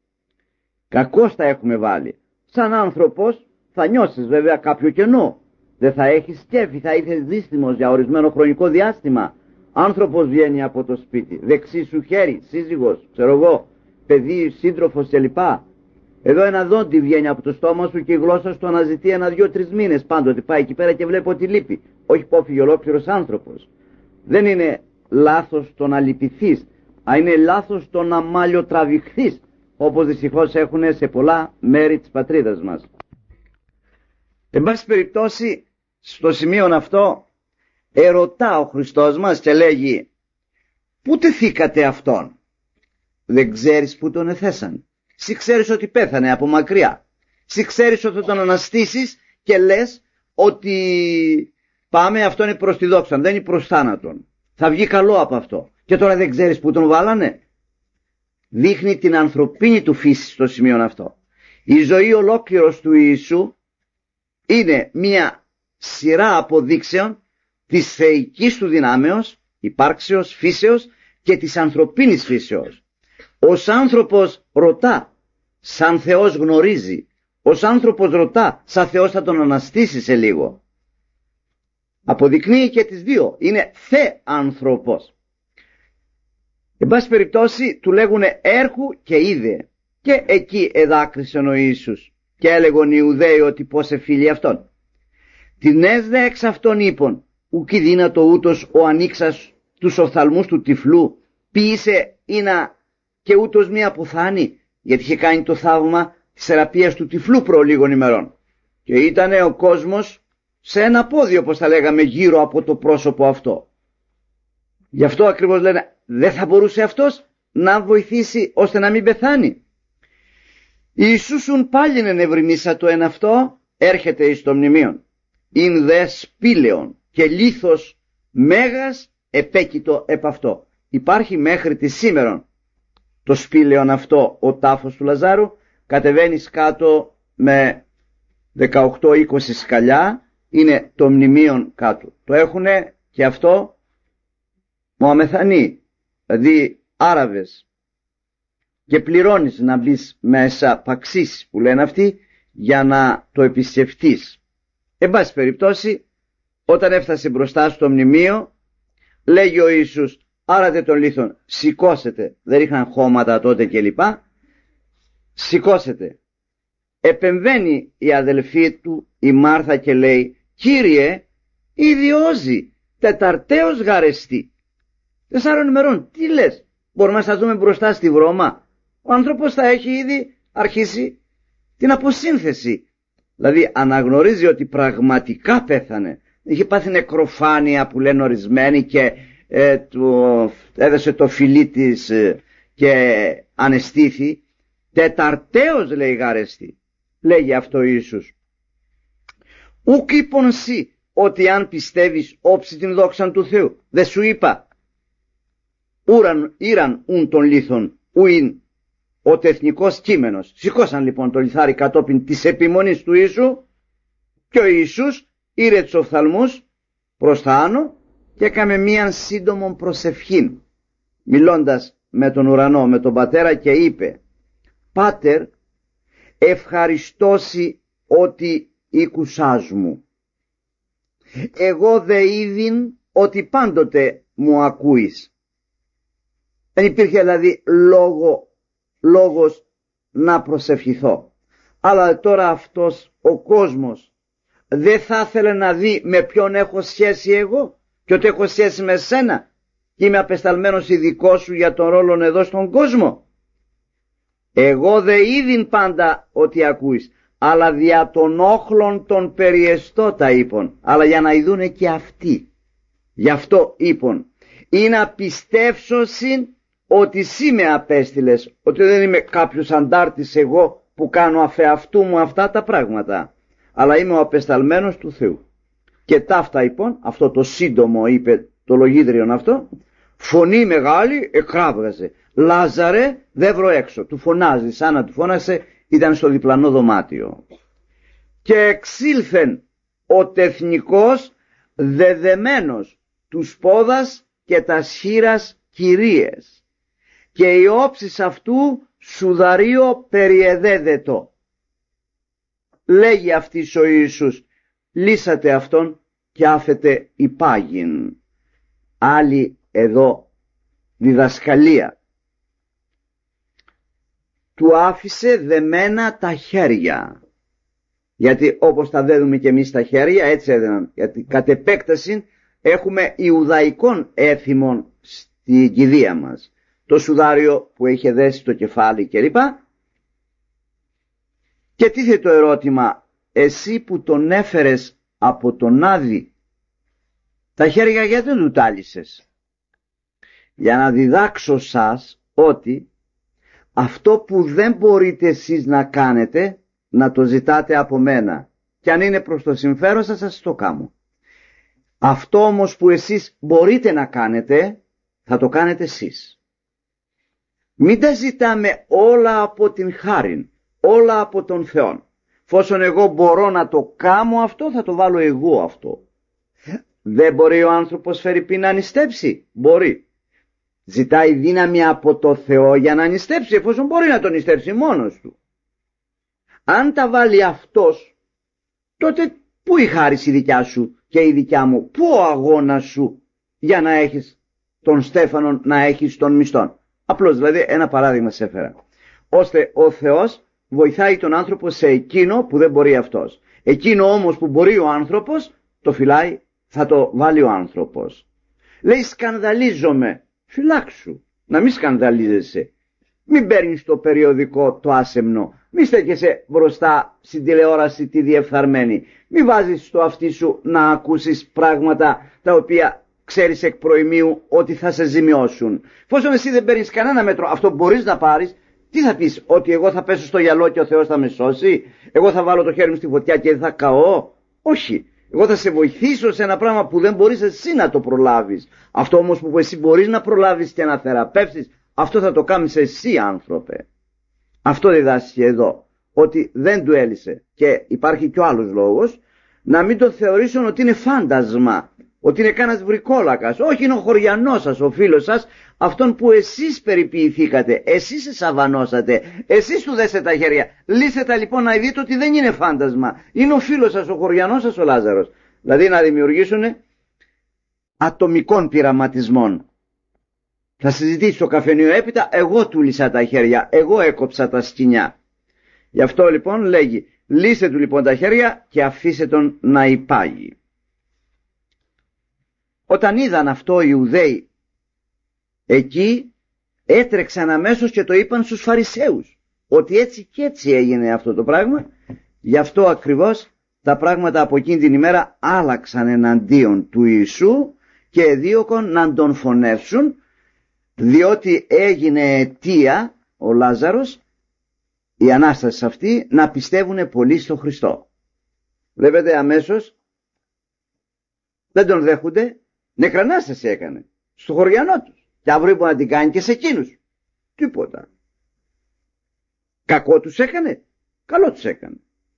Κακώς τα έχουμε βάλει. Σαν άνθρωπος θα νιώσεις βέβαια κάποιο κενό. Δεν θα έχεις σκέφη, θα είσαι δύστημος για ορισμένο χρονικό διάστημα. Άνθρωπος βγαίνει από το σπίτι, δεξί σου χέρι, σύζυγος, ξέρω εγώ, παιδί, σύντροφος κλπ. Εδώ ένα δόντι βγαίνει από το στόμα σου και η γλώσσα σου αναζητεί ένα δυο-τρεις μήνες πάντοτε. Πάει εκεί πέρα και βλέπει ότι λείπει. Όχι που όφυγε ολόκληρος άνθρωπος. Δεν είναι λάθος το να λυπηθείς, αλλά είναι λάθος το να μαλλιοτραβηχθείς, όπως δυστυχώς έχουν σε πολλά μέρη της πατρίδας μας. Εν πάση περιπτώσει, στο σημείο αυτό ερωτά ο Χριστός μας και λέγει, πού τεθήκατε αυτόν? Δεν ξέρεις πού τον εθέσαν. Συ ξέρεις ότι πέθανε από μακριά. Συ ξέρεις ότι θα τον αναστήσεις και λες ότι πάμε, αυτό είναι προς τη δόξα, δεν είναι προς θάνατον. Θα βγει καλό από αυτό. Και τώρα δεν ξέρεις πού τον βάλανε. Δείχνει την ανθρωπίνη του φύση στο σημείο αυτό. Η ζωή ολόκληρος του Ιησού είναι μια σειρά αποδείξεων της θεϊκής του δυνάμεως, υπάρξεως, φύσεως και της ανθρωπίνης φύσεως. Ως άνθρωπος ρωτά, σαν Θεός γνωρίζει. Ως άνθρωπος ρωτά, σαν Θεός θα τον αναστήσει σε λίγο. Αποδεικνύει και τις δύο. Είναι θε άνθρωπος. Εν πάση περιπτώσει του λέγουνε έρχου και είδε. Και εκεί εδάκρυσε ο Ιησούς. Και έλεγον οι Ιουδαίοι ότι πώς εφίλει αυτόν. Την έσδε εξ αυτών είπων, ουκ δύνατο ούτως ο ανοίξας τους οφθαλμούς του τυφλού, ποιήσε ήνα και ούτως μία αποθάνει, γιατί είχε κάνει το θαύμα της θεραπείας του τυφλού προ λίγων ημερών. Και ήταν ο κόσμος σε ένα πόδι, όπως θα λέγαμε, γύρω από το πρόσωπο αυτό. Γι' αυτό ακριβώς λένε, δεν θα μπορούσε αυτός να βοηθήσει ώστε να μην πεθάνει. Ιησούσουν πάλιν ενευρυμίσα το εν αυτό, έρχεται εις το μνημείον. Ειν δε σπήλαιον και λίθος μέγας επέκειτο επ' αυτό. Υπάρχει μέχρι τη σήμερον το σπήλαιον αυτό, ο τάφος του Λαζάρου, κατεβαίνεις κάτω με δεκαοκτώ είκοσι σκαλιά, είναι το μνημείον κάτω. Το έχουνε και αυτό Μωαμεθανοί, δηλαδή Άραβες, και πληρώνεις να μπεις μέσα, παξίς που λένε αυτοί, για να το επισκεφτείς. Εν πάση περιπτώσει, όταν έφτασε μπροστά στο μνημείο, λέγει ο Ιησούς, άρατε των λίθων, σηκώσετε, δεν είχαν χώματα τότε κλπ, σηκώσετε. Επεμβαίνει η αδελφή του, η Μάρθα, και λέει, Κύριε, ιδιώζει, τεταρτέως γαρεστή. Τεσσάρων ημερών, τι λες, μπορούμε να σταθούμε μπροστά στη βρώμα? Ο άνθρωπος θα έχει ήδη αρχίσει την αποσύνθεση. Δηλαδή αναγνωρίζει ότι πραγματικά πέθανε. Είχε πάθει νεκροφάνεια που λένε ορισμένοι και ε, του έδωσε το φιλί της ε, και ανεστήθη. Τεταρτέως, λέει, γαρεστή. Λέγει αυτό ο Ιησούς. Ουκ είπον σοι ότι αν πιστεύεις όψη την δόξαν του Θεού. Δεν σου είπα ούραν ήραν ουν των λίθων ουίν ο τεθνικός κείμενος. Σηκώσαν λοιπόν το λιθάρι κατόπιν της επιμονής του Ιησού, και ο Ιησούς ήρε τους οφθαλμούς προς τα άνω και έκαμε μίαν σύντομον προσευχήν, μιλώντας με τον ουρανό, με τον Πατέρα, και είπε, Πάτερ, ευχαριστώσει ότι ήκουσάς μου. Εγώ δε είδην ότι πάντοτε μου ακούεις. Δεν υπήρχε δηλαδή λόγο, λόγος να προσευχηθώ. Αλλά τώρα αυτός ο κόσμος δεν θα ήθελε να δει με ποιον έχω σχέση εγώ, και ότι έχω σχέση με σένα και είμαι απεσταλμένος ειδικό σου για τον ρόλο εδώ στον κόσμο. Εγώ δε είδην πάντα ότι ακούεις, αλλά δια των όχλων των περιεστώ τα είπων, αλλά για να ειδούνε και αυτοί. Γι' αυτό είπων, ή να πιστεύσωσιν ότι εσύ με απέστειλες, ότι δεν είμαι κάποιος αντάρτης εγώ που κάνω αφεαυτού μου αυτά τα πράγματα, αλλά είμαι ο απεσταλμένος του Θεού. Και ταύτα λοιπόν, αυτό το σύντομο είπε το λογίδριον αυτό, φωνή μεγάλη εκράβγαζε. Λάζαρε, δε βρω έξω. Του φωνάζει, σαν να του φώνασε, ήταν στο διπλανό δωμάτιο. Και εξήλθεν ο τεθνικός δεδεμένος τους πόδας και τα σχήρας κυρίες, και η όψης αυτού σουδαρίο περιεδέδετο. Λέγει αυτής ο Ιησούς, λύσατε αυτόν και άφετε υπάγειν. Άλλη εδώ διδασκαλία. Του άφησε δεμένα τα χέρια. Γιατί όπως τα δέδουμε και εμείς τα χέρια, έτσι έδαιναν. Γιατί κατ' επέκταση έχουμε Ιουδαϊκών έθιμων στη κηδεία μας. Το σουδάριο που είχε δέσει το κεφάλι κλπ. Και τίθεται το ερώτημα, εσύ που τον έφερες από τον Άδη, τα χέρια γιατί δεν του τάλισες? Για να διδάξω σας ότι αυτό που δεν μπορείτε εσείς να κάνετε, να το ζητάτε από μένα, και αν είναι προς το συμφέρον σας, σας το κάνω. Αυτό όμως που εσείς μπορείτε να κάνετε, θα το κάνετε εσείς. Μην τα ζητάμε όλα από την χάριν, όλα από τον Θεό. Φόσον εγώ μπορώ να το κάνω αυτό, θα το βάλω εγώ αυτό. Δεν μπορεί ο άνθρωπος φερειπίν να νηστέψει? Μπορεί. Ζητάει δύναμη από το Θεό για να νηστέψει, εφόσον μπορεί να τον νηστέψει μόνος του. Αν τα βάλει αυτός, τότε πού η χάρις η δικιά σου και η δικιά μου, πού ο αγώνας σου για να έχεις τον Στέφανον, να έχεις τον μισθόν? Απλώς δηλαδή ένα παράδειγμα σε έφερα. Ώστε ο Θεός βοηθάει τον άνθρωπο σε εκείνο που δεν μπορεί αυτός. Εκείνο όμως που μπορεί ο άνθρωπος το φυλάει, θα το βάλει ο άνθρωπος. Λέει σκανδαλίζομαι. Φυλάξου, να μην σκανδαλίζεσαι. Μην παίρνεις το περιοδικό το άσεμνο. Μη στέκεσαι μπροστά στην τηλεόραση τη διεφθαρμένη. Μη βάζεις στο αυτί σου να ακούσεις πράγματα τα οποία ξέρεις εκ προημίου ότι θα σε ζημιώσουν. Εφόσον εσύ δεν παίρνεις κανένα μέτρο, αυτό μπορείς να πάρεις, τι θα πεις, ότι εγώ θα πέσω στο γυαλό και ο Θεός θα με σώσει? Εγώ θα βάλω το χέρι μου στη φωτιά και δεν θα καώ? Όχι. Εγώ θα σε βοηθήσω σε ένα πράγμα που δεν μπορείς εσύ να το προλάβεις. Αυτό όμως που εσύ μπορείς να προλάβεις και να θεραπεύσεις, αυτό θα το κάνεις εσύ, άνθρωπε. Αυτό διδάσκει εδώ, ότι δεν του έλυσε. Και υπάρχει και ο άλλος λόγος, να μην το θεωρήσουν ότι είναι φάντασμα, ότι είναι κάνας βρικόλακας. Όχι, είναι ο χωριανός σας, ο φίλος σας, αυτόν που εσείς περιποιηθήκατε, εσείς σε σαβανώσατε, εσείς του δέσετε τα χέρια. Λύστε τα λοιπόν να δείτε ότι δεν είναι φάντασμα. Είναι ο φίλος σας, ο χωριανός σας, ο Λάζαρος. Δηλαδή να δημιουργήσουν ατομικών πειραματισμών. Θα συζητήσει στο καφενείο έπειτα, εγώ του λύσα τα χέρια, εγώ έκοψα τα σκοινιά. Γι' αυτό λοιπόν λέγει, λύστε του λοιπόν τα χέρια και αφήστε τον να υπάγει. Όταν είδαν αυτό οι Ιουδαίοι εκεί, έτρεξαν αμέσως και το είπαν στους Φαρισαίους, ότι έτσι και έτσι έγινε αυτό το πράγμα. Γι' αυτό ακριβώς τα πράγματα από εκείνη την ημέρα άλλαξαν εναντίον του Ιησού και εδίωκον να τον φωνεύσουν, διότι έγινε αιτία ο Λάζαρος, η Ανάσταση αυτή, να πιστεύουν πολύ στο Χριστό. Βλέπετε αμέσως δεν τον δέχονται, νεκρανάσταση έκανε στο χωριανό τους και αύριο μπορεί να την κάνει και σε εκείνους. Τίποτα. Κακό τους έκανε, καλό τους έκανε.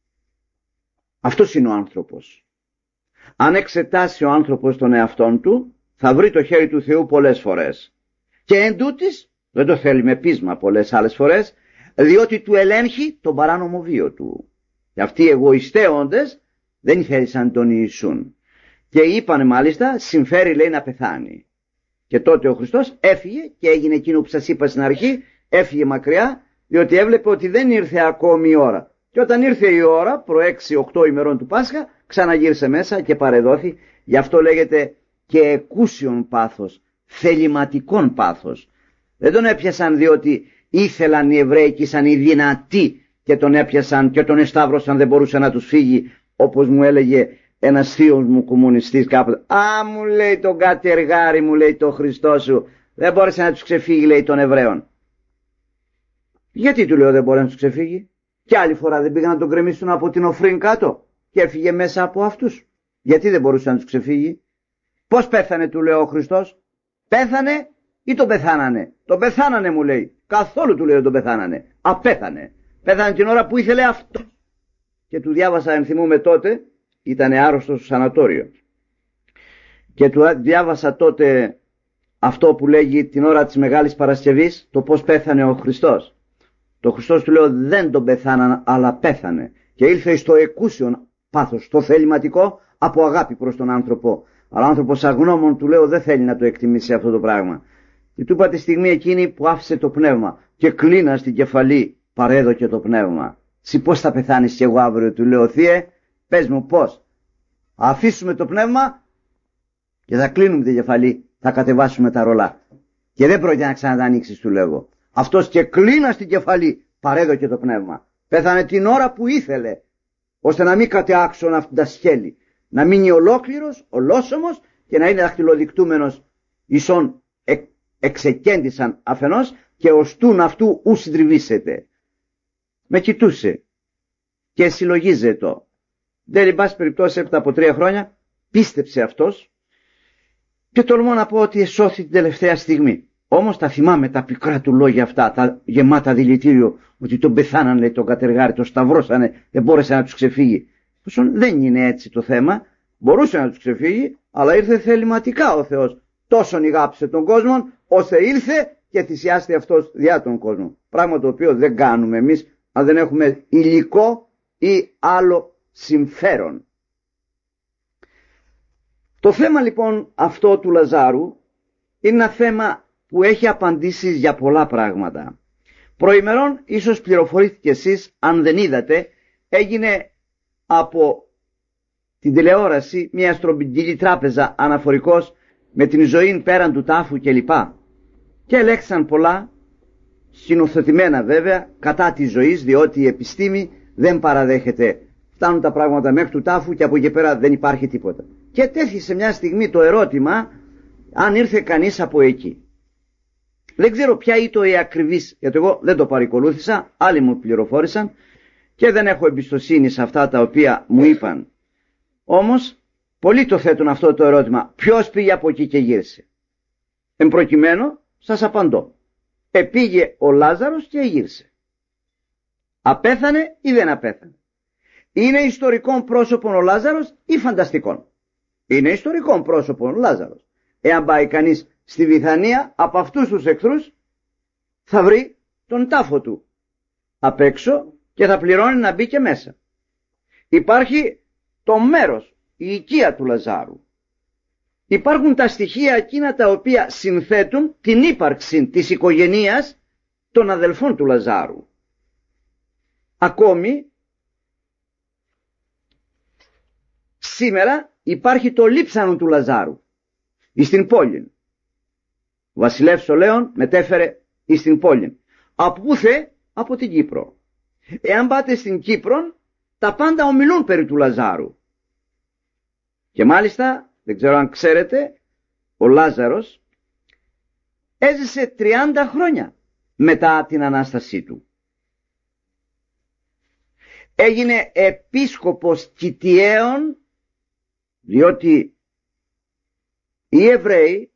Αυτός είναι ο άνθρωπος. Αν εξετάσει ο άνθρωπος τον εαυτόν του, θα βρει το χέρι του Θεού πολλές φορές. Και εν τούτης, δεν το θέλει με πείσμα πολλές άλλες φορές, διότι του ελέγχει τον παράνομο βίο του. Και αυτοί οι εγωιστέοντες δεν ήθελαν τον Ιησούν. Και είπανε μάλιστα, συμφέρει λέει να πεθάνει. Και τότε ο Χριστός έφυγε και έγινε εκείνο που σας είπα στην αρχή, έφυγε μακριά, διότι έβλεπε ότι δεν ήρθε ακόμη η ώρα. Και όταν ήρθε η ώρα, προ έξι οκτώ ημερών του Πάσχα, ξαναγύρισε μέσα και παρεδόθη. Γι' αυτό λέγεται και εκούσιον πάθος, θεληματικόν πάθος. Δεν τον έπιασαν διότι ήθελαν οι Εβραίοι και ήσαν οι δυνατοί και τον έπιασαν και τον εσταύρωσαν, δεν μπορούσε να τους φύγει, όπως μου έλεγε ένας θείος μου κομμουνιστής κάποτε. Α, μου λέει τον κατεργάρι μου, λέει το Χριστό σου, δεν μπόρεσε να τους ξεφύγει, λέει, των Εβραίων. Γιατί του λέω δεν μπορεί να τους ξεφύγει? Και άλλη φορά δεν πήγαν να τον κρεμίσουν από την Οφρίν κάτω και έφυγε μέσα από αυτούς? Γιατί δεν μπορούσε να τους ξεφύγει? Πώς πέθανε, του λέω ο Χριστός? Πέθανε ή τον πεθάνανε? Τον πεθάνανε, μου λέει. Καθόλου, του λέω, τον πεθάνανε. Απέθανε. Πέθανε την ώρα που ήθελε αυτό. Και του διάβασα, ενθυμούμε τότε, ήταν άρρωστος στο σανατόριο. Και του διάβασα τότε αυτό που λέγει την ώρα της Μεγάλης Παρασκευής, το πώς πέθανε ο Χριστός. Το Χριστός, του λέω, δεν τον πεθάναν, αλλά πέθανε. Και ήλθε στο εκούσιον πάθος, το θεληματικό, από αγάπη προς τον άνθρωπο. Αλλά ο άνθρωπος αγνώμων, του λέω, δεν θέλει να το εκτιμήσει αυτό το πράγμα. Και του είπα τη στιγμή εκείνη που άφησε το πνεύμα και κλείνα στην κεφαλή, παρέδωκε το πνεύμα. Συ πώς θα πεθάνεις κι εγώ αύριο, του λέω, Θείε, πες μου πώς. Αφήσουμε το πνεύμα και θα κλείνουμε την κεφαλή, θα κατεβάσουμε τα ρολά. Και δεν πρόκειται να ξανά τα ανοίξεις, του λέω. Αυτός και κλείνα στην κεφαλή, παρέδωκε το πνεύμα. Πέθανε την ώρα που ήθελε, ώστε να μην κατεάξουν αυτά τα σχέλη. Να μείνει ολόκληρος, ολόσωμος και να είναι δαχτυλοδεικτούμενος ισόν εκ, εξεκέντησαν αφενός και οστούν αυτού ου συντριβήσετε. Με κοιτούσε και συλλογίζεται. Δεν, εν πάση περιπτώσει, έπειτα από τρία χρόνια πίστεψε αυτός και τολμώ να πω ότι εσώθη την τελευταία στιγμή. Όμως τα θυμάμαι τα πικρά του λόγια αυτά, τα γεμάτα δηλητήριο, ότι τον πεθάναν, λέει, τον κατεργάρι, τον σταυρώσανε, δεν μπόρεσε να τους ξεφύγει. Δεν είναι έτσι το θέμα, μπορούσε να τους ξεφύγει, αλλά ήρθε θεληματικά ο Θεός. Τόσον ηγάψε τον κόσμο, ώστε ήρθε και θυσιάστε αυτός διά τον κόσμο. Πράγμα το οποίο δεν κάνουμε εμείς, αν δεν έχουμε υλικό ή άλλο συμφέρον. Το θέμα λοιπόν αυτό του Λαζάρου είναι ένα θέμα που έχει απαντήσεις για πολλά πράγματα. Προημερών, ίσως πληροφορήθηκε εσείς, αν δεν είδατε, έγινε από την τηλεόραση, μια στρογγυλή τράπεζα αναφορικός με την ζωή πέραν του τάφου κλπ. Και ελέγχθησαν πολλά, συνοθετημένα βέβαια, κατά της ζωής, διότι η επιστήμη δεν παραδέχεται. Φτάνουν τα πράγματα μέχρι του τάφου και από εκεί πέρα δεν υπάρχει τίποτα. Και τέθηκε σε μια στιγμή το ερώτημα αν ήρθε κανείς από εκεί. Δεν ξέρω ποια ήταν η ακριβής, γιατί εγώ δεν το παρακολούθησα, άλλοι μου πληροφόρησαν και δεν έχω εμπιστοσύνη σε αυτά τα οποία μου είπαν. Όμως πολλοί το θέτουν αυτό το ερώτημα, ποιος πήγε από εκεί και γύρισε. Εν προκειμένου σας απαντώ, επήγε ο Λάζαρος και γύρισε. Απέθανε ή δεν απέθανε. Είναι ιστορικό πρόσωπο ο Λάζαρος ή φανταστικό. Είναι ιστορικό πρόσωπο ο Λάζαρος. Εάν πάει κανείς στη Βιθανία, από αυτούς τους εχθρούς θα βρει τον τάφο του απ' έξω και θα πληρώνει να μπει και μέσα. Υπάρχει το μέρος, η οικία του Λαζάρου. Υπάρχουν τα στοιχεία εκείνα τα οποία συνθέτουν την ύπαρξη της οικογένειας των αδελφών του Λαζάρου. Ακόμη σήμερα υπάρχει το λείψανο του Λαζάρου εις την πόλη. Ο βασιλεύς ο Λέων μετέφερε εις την πόλη. Από πού θε? Από την Κύπρο. Εάν πάτε στην Κύπρο, τα πάντα ομιλούν περί του Λαζάρου. Και μάλιστα, δεν ξέρω αν ξέρετε, ο Λάζαρος έζησε τριάντα χρόνια μετά την Ανάστασή του. Έγινε επίσκοπος Κιτιαίων, διότι οι Εβραίοι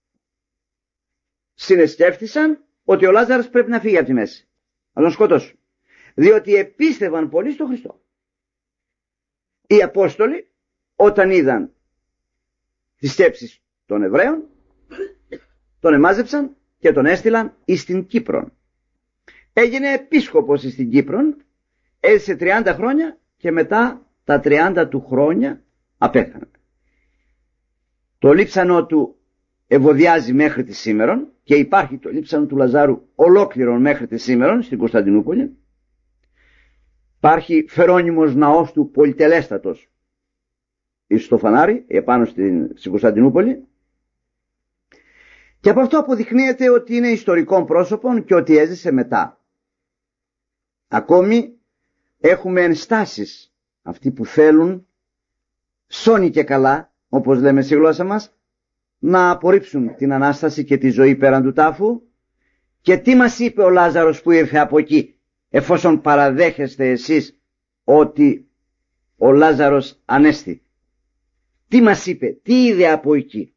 συνεσκέφθησαν ότι ο Λάζαρος πρέπει να φύγει από τη μέση, να τον σκοτώσουν, διότι επίστευαν πολύ στον Χριστό. Οι Απόστολοι όταν είδαν τις σκέψεις των Εβραίων, τον εμάζεψαν και τον έστειλαν εις την Κύπρο. Έγινε επίσκοπος εις την Κύπρο, έζησε τριάντα χρόνια και μετά τα τριάντα του χρόνια απέθανε. Το λείψανο του ευωδιάζει μέχρι τη σήμερον και υπάρχει το λείψανο του Λαζάρου ολόκληρον μέχρι τη σήμερον στην Κωνσταντινούπολη. Υπάρχει φερόνιμος ναός του πολυτελέστατος στο φανάρι επάνω στην, στην Κωνσταντινούπολη, και από αυτό αποδεικνύεται ότι είναι ιστορικό πρόσωπο και ότι έζησε μετά. Ακόμη έχουμε ενστάσεις, αυτοί που θέλουν σώνει και καλά, όπως λέμε στη γλώσσα μας, να απορρίψουν την Ανάσταση και τη ζωή πέραν του τάφου. Και τι μας είπε ο Λάζαρος που ήρθε από εκεί, εφόσον παραδέχεστε εσείς ότι ο Λάζαρος ανέστη? Τι μας είπε, τι είδε από εκεί?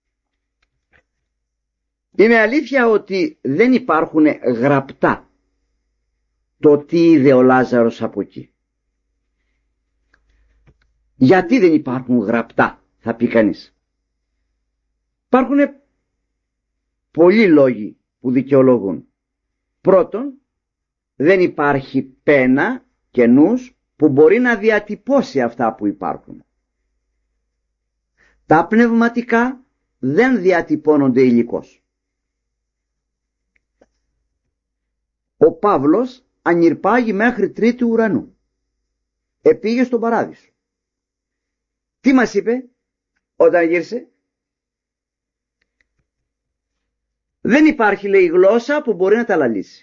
Είναι αλήθεια ότι δεν υπάρχουν γραπτά το τι είδε ο Λάζαρος από εκεί. Γιατί δεν υπάρχουν γραπτά, θα πει κανείς. Υπάρχουν πολλοί λόγοι που δικαιολογούν. Πρώτον, δεν υπάρχει πένα και νους που μπορεί να διατυπώσει αυτά που υπάρχουν. Τα πνευματικά δεν διατυπώνονται υλικώς. Ο Παύλος ανηρπάγει μέχρι τρίτου ουρανού. Επήγε στον παράδεισο. Τι μας είπε όταν γύρισε? Δεν υπάρχει, λέει, γλώσσα που μπορεί να τα λαλήσει.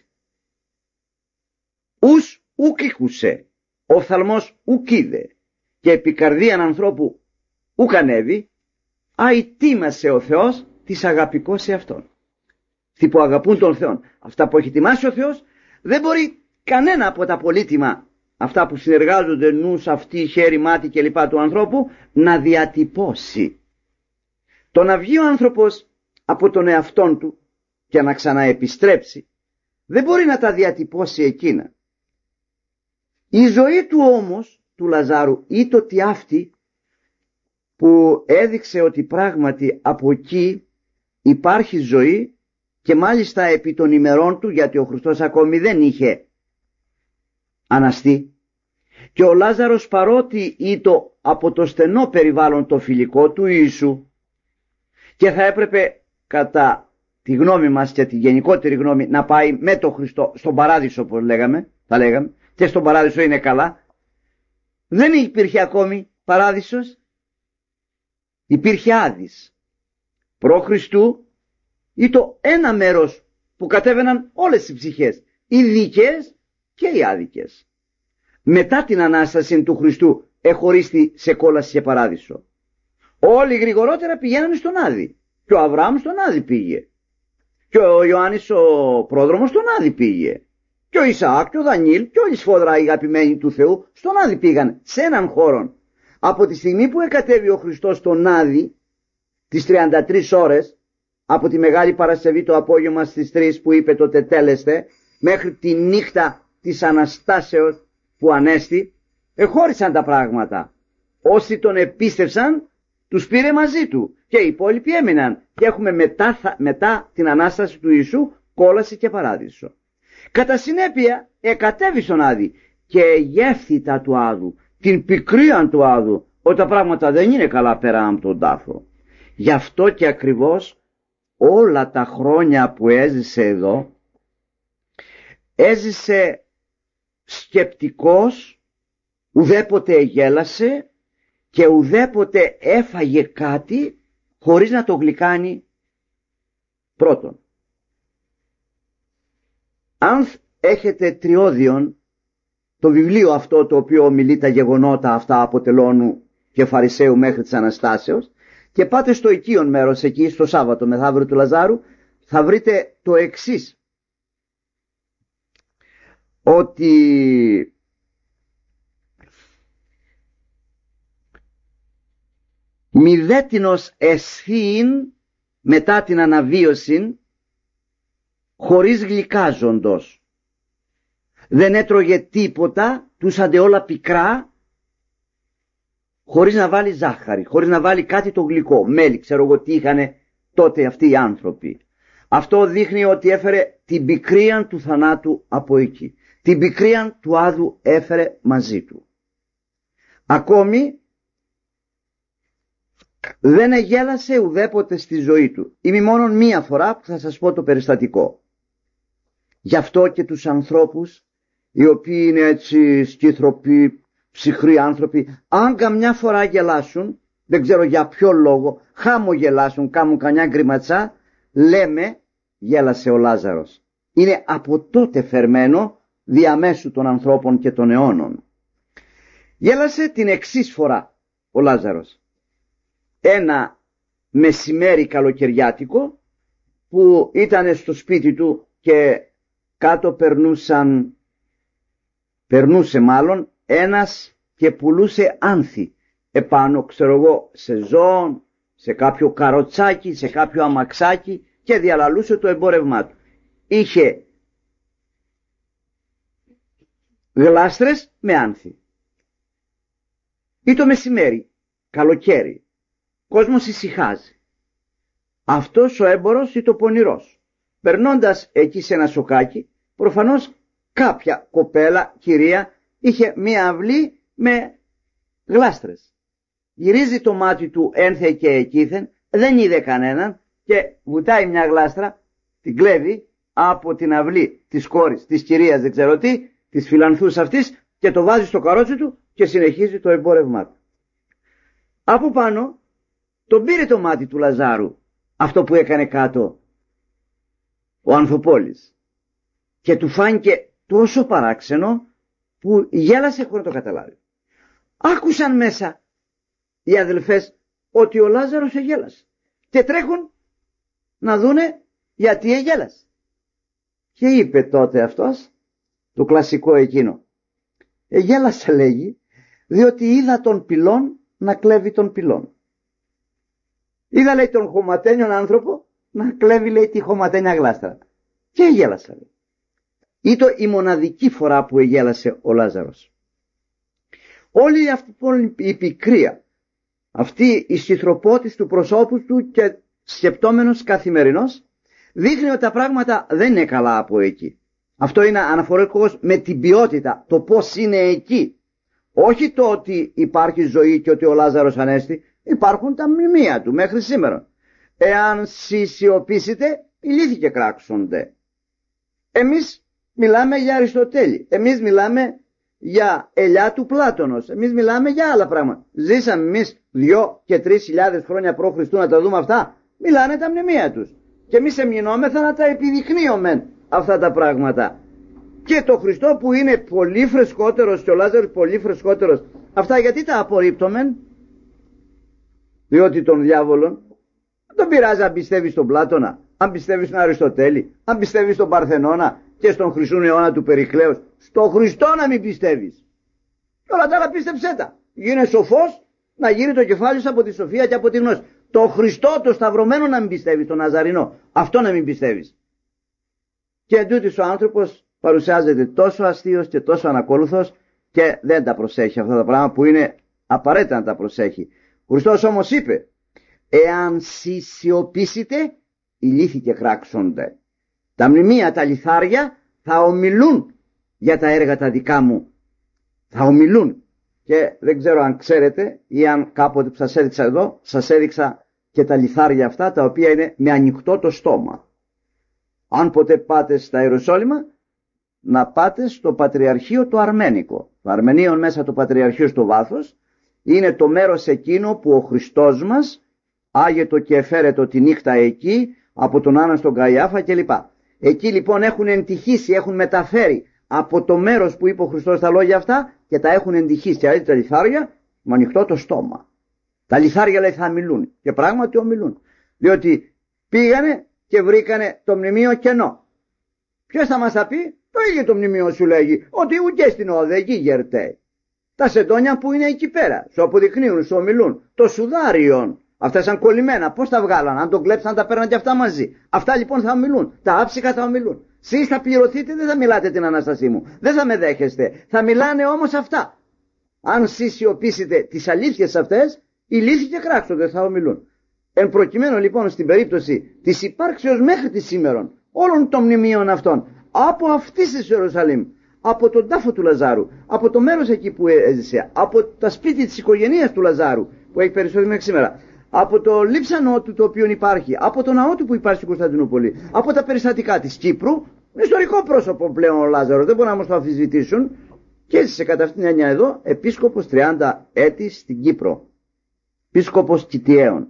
Ους ουκ ήκουσε, ο οφθαλμός ουκ είδε, και επί καρδίαν ανθρώπου ουκ ανέβη, αητήμασε ο Θεός της αγαπικός σε Αυτόν. Αυτοί που αγαπούν τον Θεό, αυτά που έχει ετοιμάσει ο Θεός, δεν μπορεί κανένα από τα πολύτιμα, αυτά που συνεργάζονται νους, αυτοί, χέρι, μάτι κλπ. Του ανθρώπου, να διατυπώσει. Το να βγει ο άνθρωπος από τον εαυτόν του και να ξαναεπιστρέψει, δεν μπορεί να τα διατυπώσει εκείνα. Η ζωή του όμως, του Λαζάρου, ή το τι αυτή που έδειξε ότι πράγματι από εκεί υπάρχει ζωή, και μάλιστα επί των ημερών του, γιατί ο Χριστός ακόμη δεν είχε αναστεί, και ο Λάζαρος παρότι ήτο από το στενό περιβάλλον το φιλικό του Ιησού, και θα έπρεπε κατά τη γνώμη μας και τη γενικότερη γνώμη να πάει με τον Χριστό στον παράδεισο, όπως λέγαμε, θα λέγαμε, και στον παράδεισο είναι καλά, δεν υπήρχε ακόμη παράδεισος? Υπήρχε Άδης. Προ Χριστού ή το ένα μέρος που κατέβαιναν όλες οι ψυχές, οι δίκαιες και οι άδικες. Μετά την Ανάσταση του Χριστού εχωρίστη σε κόλαση και παράδεισο. Όλοι γρηγορότερα πηγαίνανε στον Άδη. Και ο Αβραάμ στον Άδη πήγε. Και ο Ιωάννης ο πρόδρομος στον Άδη πήγε. Και ο Ισαάκ και ο Δανιήλ και όλοι σφόδρα οι αγαπημένοι του Θεού στον Άδη πήγαν, σε έναν χώρο. Από τη στιγμή που εκατέβη ο Χριστός στον Άδη, τις τριάντα τρεις ώρες, από τη Μεγάλη Παρασκευή το απόγευμα στις τρεις που είπε το τετέλεστε, μέχρι τη νύχτα της Αναστάσεως που ανέστη, εχώρισαν τα πράγματα. Όσοι τον επίστευσαν, τους πήρε μαζί του και οι υπόλοιποι έμειναν. Και έχουμε μετά, μετά την Ανάσταση του Ιησού κόλαση και παράδεισο. Κατά συνέπεια εκατέβη στον Άδη και γεύθητα του Άδου, την πικρία του Άδου, ότι τα πράγματα δεν είναι καλά πέρα από τον τάφο. Γι' αυτό και ακριβώς όλα τα χρόνια που έζησε εδώ, έζησε σκεπτικός, ουδέποτε γέλασε και ουδέποτε έφαγε κάτι χωρίς να το γλυκάνει πρώτον. Αν έχετε τριώδιον, το βιβλίο αυτό το οποίο ομιλεί τα γεγονότα αυτά από τελώνου και Φαρισαίου μέχρι της Αναστάσεως, και πάτε στο οικείον μέρος εκεί στο Σάββατο μεθαύριο του Λαζάρου, θα βρείτε το εξής, ότι μηδέτινος εσθήν μετά την αναβίωση χωρίς γλυκάζοντος. Δεν έτρωγε τίποτα, τους άντε όλα πικρά, χωρίς να βάλει ζάχαρη, χωρίς να βάλει κάτι το γλυκό, μέλι, ξέρω εγώ τι είχανε τότε αυτοί οι άνθρωποι. Αυτό δείχνει ότι έφερε την πικρία του θανάτου από εκεί. Την πικρία του Άδου έφερε μαζί του. Ακόμη δεν εγέλασε ουδέποτε στη ζωή του. Είμαι μόνο μία φορά που θα σας πω το περιστατικό. Γι' αυτό και τους ανθρώπους οι οποίοι είναι έτσι σκυθροποί, ψυχροί άνθρωποι, αν καμιά φορά γελάσουν, δεν ξέρω για ποιο λόγο, χαμογελάσουν, κάνουν καμιά γκριματσά, λέμε γέλασε ο Λάζαρος. Είναι από τότε φερμένο διαμέσου των ανθρώπων και των αιώνων. Γέλασε την εξής φορά ο Λάζαρος. Ένα μεσημέρι καλοκαιριάτικο που ήταν στο σπίτι του και κάτω περνούσαν, περνούσε μάλλον ένας και πουλούσε άνθη επάνω, ξέρω εγώ, σε ζώων, σε κάποιο καροτσάκι, σε κάποιο αμαξάκι και διαλαλούσε το εμπόρευμά του. Είχε γλάστρες με άνθη. Ή το μεσημέρι, καλοκαίρι, κόσμος ησυχάζει. Αυτός ο έμπορος ή το πονηρός, περνώντας εκεί σε ένα σοκάκι, προφανώς κάποια κοπέλα, κυρία, είχε μία αυλή με γλάστρες. Γυρίζει το μάτι του ένθε και εκείθεν, δεν είδε κανέναν και βουτάει μια γλάστρα, την κλέβει από την αυλή της κόρης, της κυρίας δεν ξέρω τι, της φιλανθούς αυτής και το βάζει στο καρότσι του και συνεχίζει το εμπόρευμά του. Από πάνω τον πήρε το μάτι του Λαζάρου αυτό που έκανε κάτω ο Ανθοπόλης και του φάνηκε τόσο παράξενο που γέλασε χωρίς να το καταλάβει. Άκουσαν μέσα οι αδελφές ότι ο Λάζαρος εγέλασε και τρέχουν να δούνε γιατί εγέλασε. Και είπε τότε αυτός το κλασικό εκείνο. Εγέλασε λέγει διότι είδα τον πυλών να κλέβει τον πυλών. Είδα λέει τον χωματένιον άνθρωπο να κλέβει λέει τη χωματένια γλάστρα. Και εγέλασα λέει. Ήταν η μοναδική φορά που εγέλασε ο Λάζαρος. Όλη αυτή η πικρία, αυτή η συθροπότης του προσώπου του και σκεπτόμενος καθημερινός, δείχνει ότι τα πράγματα δεν είναι καλά από εκεί. Αυτό είναι αναφορικός με την ποιότητα, το πώς είναι εκεί. Όχι το ότι υπάρχει ζωή και ότι ο Λάζαρος ανέστη, υπάρχουν τα μνημεία του μέχρι σήμερα. Εάν συσιωπήσετε, οι λύθοι και κράξονται. Εμείς μιλάμε για Αριστοτέλη. Εμείς μιλάμε για ελιά του Πλάτωνος. Εμείς μιλάμε για άλλα πράγματα. Ζήσαμε εμείς δυο και τρεις χιλιάδες χρόνια προ Χριστού να τα δούμε αυτά. Μιλάνε τα μνημεία τους. Και εμείς εμεινόμεθα να τα επιδεικνύουμε αυτά τα πράγματα. Και το Χριστό που είναι πολύ φρεσκότερος και ο Λάζαρος πολύ φρεσκότερος, αυτά γιατί τα απορρίπτωμεν? Διότι τον διάβολον δεν τον πειράζει αν πιστεύει στον Πλάτωνα, αν πιστεύει στον Αριστοτέλη, αν πιστεύει στον Παρθενώνα και στον χρυσούν αιώνα του Περικλέους. Στο Χριστό να μην πιστεύεις. Και όλα τα άλλα πίστεψέ τα. Γίνε σοφός, να γύρει το κεφάλι σου από τη σοφία και από τη γνώση. Το Χριστό, το σταυρωμένο να μην πιστεύεις, τον Ναζαρινό. Αυτό να μην πιστεύεις. Και εντούτοις ο άνθρωπος παρουσιάζεται τόσο αστείος και τόσο ανακόλουθος και δεν τα προσέχει αυτά τα πράγματα που είναι απαραίτητα να τα προσέχει. Ο Χριστός όμως είπε, εάν σιωπήσετε, οι λύθοι και κράξονται. Τα μνημεία, τα λιθάρια θα ομιλούν για τα έργα τα δικά μου. Θα ομιλούν. Και δεν ξέρω αν ξέρετε ή αν κάποτε που σας έδειξα εδώ, σας έδειξα και τα λιθάρια αυτά τα οποία είναι με ανοιχτό το στόμα. Αν ποτέ πάτε στα Ιεροσόλυμα, να πάτε στο Πατριαρχείο το Αρμένικο. Το Αρμενίον μέσα το Πατριαρχείο στο βάθος είναι το μέρος εκείνο που ο Χριστός μας άγετο και εφαίρετο τη νύχτα εκεί από τον Άννα στον Καϊάφα κλπ. Εκεί λοιπόν έχουν εντυχήσει, έχουν μεταφέρει από το μέρος που είπε ο Χριστός τα λόγια αυτά και τα έχουν εντυχήσει. Και τα λιθάρια με ανοιχτό το στόμα. Τα λιθάρια λέει θα μιλούν. Και πράγματι ομιλούν. Διότι πήγανε και βρήκανε το μνημείο κενό. Ποιος θα μας τα πει? Το ίδιο το μνημείο σου λέγει ότι ούτε στην όδε εκεί γερτέ. Τα σεντόνια που είναι εκεί πέρα σου αποδεικνύουν, σου ομιλούν. Το σουδάριον. Αυτά σαν κολλημένα. Πώς τα βγάλαν? Αν τον κλέψαν τα παίρναν και αυτά μαζί. Αυτά λοιπόν θα ομιλούν. Τα άψυχα θα ομιλούν. Σεις θα πληρωθείτε, δεν θα μιλάτε την Ανάστασή μου. Δεν θα με δέχεστε. Θα μιλάνε όμως αυτά. Αν σεις σιωπήσετε τις αλήθειες αυτές, οι λύθοι και κράξονται θα ομιλούν. Εν προκειμένου λοιπόν στην περίπτωση της υπάρξεως μέχρι τη σήμερον όλων των μνημείων αυτών από αυτής της Ιερουσαλήμ, από τον τάφο του Λαζάρου, από το μέρος εκεί που έζησε, από τα σπίτι της οικογένειας του Λαζάρου που έχει περισσότερη μέχρι σήμερα, από το λείψανό του το οποίο υπάρχει, από το ναό του που υπάρχει στην Κωνσταντινούπολη, από τα περιστατικά της Κύπρου, είναι ιστορικό πρόσωπο πλέον ο Λάζαρος, δεν μπορούν να μας το αμφισβητήσουν, και έζησε κατά αυτήν την έννοια εδώ επίσκοπος τριάντα έτη στην Κύπρο, επίσκοπος Κιτιαίων.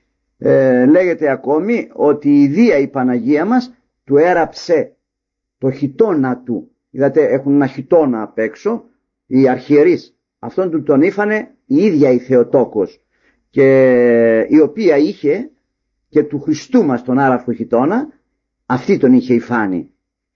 Ε, λέγεται ακόμη ότι η Δία η Παναγία μας του έραψε το χιτώνα του. Είδατε έχουν ένα χιτώνα απ' έξω οι αρχιερείς, αυτόν του τον ήφανε η ίδια η Θεοτόκος, και η οποία είχε και του Χριστού μας τον άραφο χιτώνα, αυτή τον είχε υφάνει.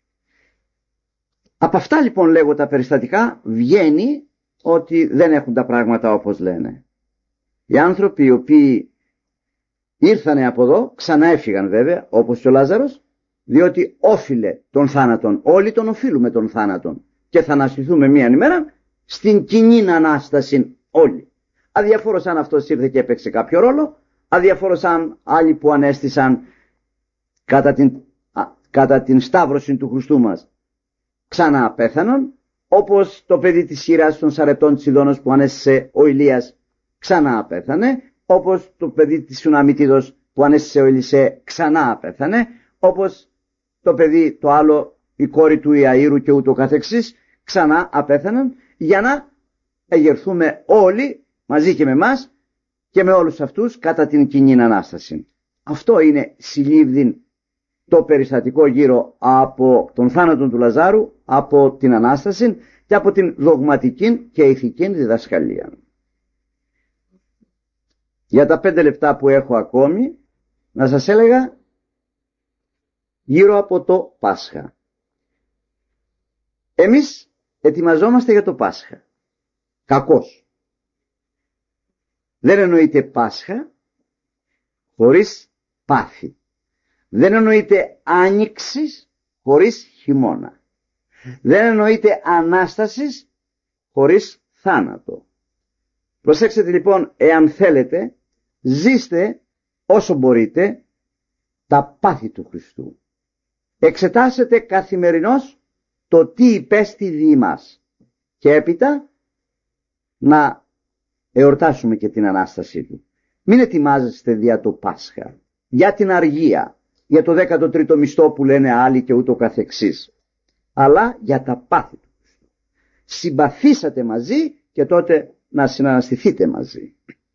Από αυτά λοιπόν λέγω τα περιστατικά βγαίνει ότι δεν έχουν τα πράγματα όπως λένε. Οι άνθρωποι οι οποίοι ήρθανε από εδώ ξανά έφυγαν βέβαια όπως και ο Λάζαρος, διότι όφιλε τον θάνατον. Όλοι τον οφείλουμε τον θάνατον και θα αναστηθούμε μίαν ημέρα στην κοινή Ανάσταση όλοι. Αδιαφόρος αν αυτός ήρθε και έπαιξε κάποιο ρόλο, αδιαφόρος αν άλλοι που ανέστησαν κατά την, α, κατά την σταύρωση του Χριστού μας ξανά πέθαναν, όπως το παιδί της Χήρας των Σαρεπτών της Ιδώνος που ανέστησε ο Ηλίας ξανά πέθανε, όπως το παιδί της Σουναμιτίδος που ανέστησε ο Ελισέ ξανά πέθανε, όπως το παιδί το άλλο, η κόρη του Ιαΐρου και ούτω καθεξής, ξανά απέθαναν, για να εγερθούμε όλοι μαζί και με εμάς και με όλους αυτούς κατά την κοινή Ανάσταση. Αυτό είναι συλλήβδιν το περιστατικό γύρω από τον θάνατο του Λαζάρου, από την Ανάσταση και από την δογματική και ηθική διδασκαλία. Για τα πέντε λεπτά που έχω ακόμη, να σας έλεγα γύρω από το Πάσχα. Εμείς ετοιμαζόμαστε για το Πάσχα. Κακώς. Δεν εννοείται Πάσχα χωρίς πάθη. Δεν εννοείται άνοιξης χωρίς χειμώνα. Δεν εννοείται Ανάστασης χωρίς θάνατο. Προσέξτε λοιπόν, εάν θέλετε, ζήστε όσο μπορείτε τα πάθη του Χριστού. Εξετάσετε καθημερινώς το τι υπέστη δι' μας και έπειτα να εορτάσουμε και την Ανάστασή του. Μην ετοιμάζεστε για το Πάσχα, για την αργία, για το δέκατο τρίτο μισθό που λένε άλλοι και ούτω καθεξής, αλλά για τα πάθη του Χριστού. συμπαθήσατε μαζί και τότε να συναναστηθείτε μαζί.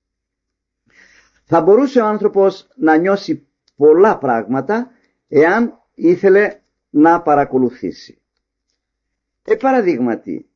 Θα μπορούσε ο άνθρωπος να νιώσει πολλά πράγματα εάν ήθελε να παρακολουθήσει. Ε, παραδείγματι,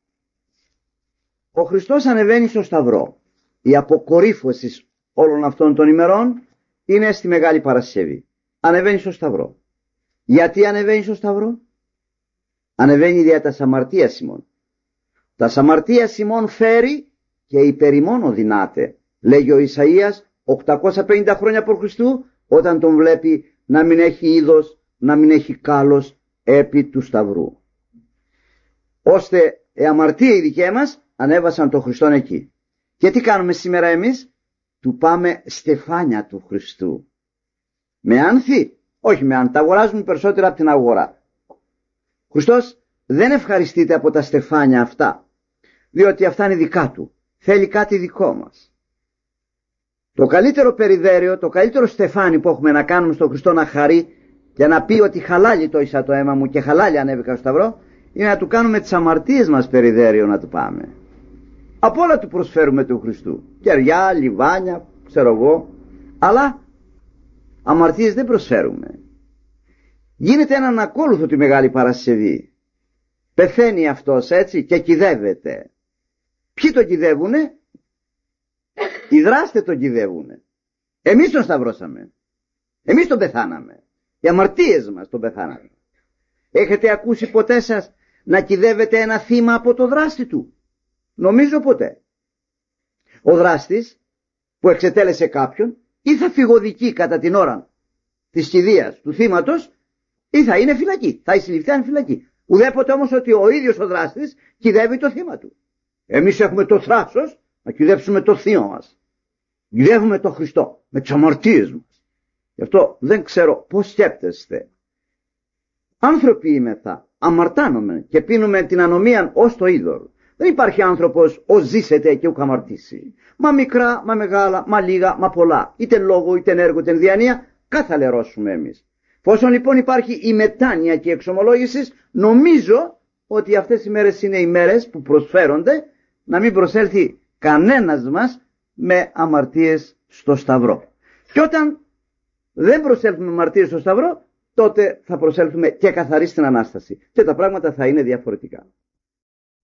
ο Χριστός ανεβαίνει στο Σταυρό. Η αποκορύφωση όλων αυτών των ημερών είναι στη Μεγάλη Παρασκευή. Ανεβαίνει στο Σταυρό. Γιατί ανεβαίνει στο Σταυρό? Ανεβαίνει δια τα αμαρτίας ημών. Τα αμαρτίας ημών φέρει και υπερημών οδυνάται, λέγει ο Ισαΐας οκτακόσια πενήντα χρόνια προ Χριστού, όταν τον βλέπει να μην έχει είδος, να μην έχει κάλος επί του Σταυρού. Ώστε οι αμαρτίοι δικαί μας ανέβασαν τον Χριστόν εκεί. Και τι κάνουμε σήμερα εμείς? Του πάμε στεφάνια του Χριστού. Με άνθη? Όχι με άνθη, τα αγοράζουμε περισσότερα από την αγορά. Ο Χριστός δεν ευχαριστείται από τα στεφάνια αυτά, διότι αυτά είναι δικά του. Θέλει κάτι δικό μας. Το καλύτερο περιδέριο, το καλύτερο στεφάνι που έχουμε να κάνουμε στον Χριστό να χαρεί και να πει ότι χαλάλι τόησα το αίμα μου και χαλάλι ανέβηκα στο Σταυρό, είναι να του κάνουμε τις αμαρτίες μας περιδέριο, να του πάμε. Από όλα του προσφέρουμε του Χριστού. Κεριά, λιβάνια, ξέρω εγώ. Αλλά αμαρτίες δεν προσφέρουμε. Γίνεται έναν ακόλουθο τη Μεγάλη Παρασκευή. Πεθαίνει αυτός έτσι και κυδεύεται. Ποιοι τον κυδεύουνε? Οι δράστες τον κυδεύουνε. Εμείς τον σταυρώσαμε. Εμείς τον πεθάναμε. Οι αμαρτίες μας τον πεθάναμε. Έχετε ακούσει ποτέ σας να κυδεύετε ένα θύμα από το δράστη του? Νομίζω ποτέ. Ο δράστης που εξετέλεσε κάποιον ή θα φυγοδικεί κατά την ώρα της κηδείας του θύματος ή θα είναι φυλακή, θα συλληφθεί αν φυλακή. Ουδέποτε όμως ότι ο ίδιος ο δράστης κυδεύει το θύμα του. Εμείς έχουμε το θράσος να κυδεύσουμε το θύμα μας. Κυδεύουμε τον Χριστό με τις αμαρτίες μας. Γι' αυτό δεν ξέρω πώς σκέπτεστε. Άνθρωποι είμεθα, αμαρτάνομαι και πίνουμε την ανομία ως το είδωρ. Δεν υπάρχει άνθρωπος ως ζήσεται και ουκ αμαρτήσει. Μα μικρά, μα μεγάλα, μα λίγα, μα πολλά. Είτε λόγο, είτε έργο, είτε διάνοια, κάθε λερώσουμε εμείς. Πόσον λοιπόν υπάρχει η μετάνοια και η εξομολόγηση, νομίζω ότι αυτές οι μέρες είναι οι μέρες που προσφέρονται να μην προσέλθει κανένας μας με αμαρτίες στο Σταυρό. Και όταν δεν προσέλθουμε με αμαρτίες στο Σταυρό, τότε θα προσέλθουμε και καθαροί στην Ανάσταση. Και τα πράγματα θα είναι διαφορετικά.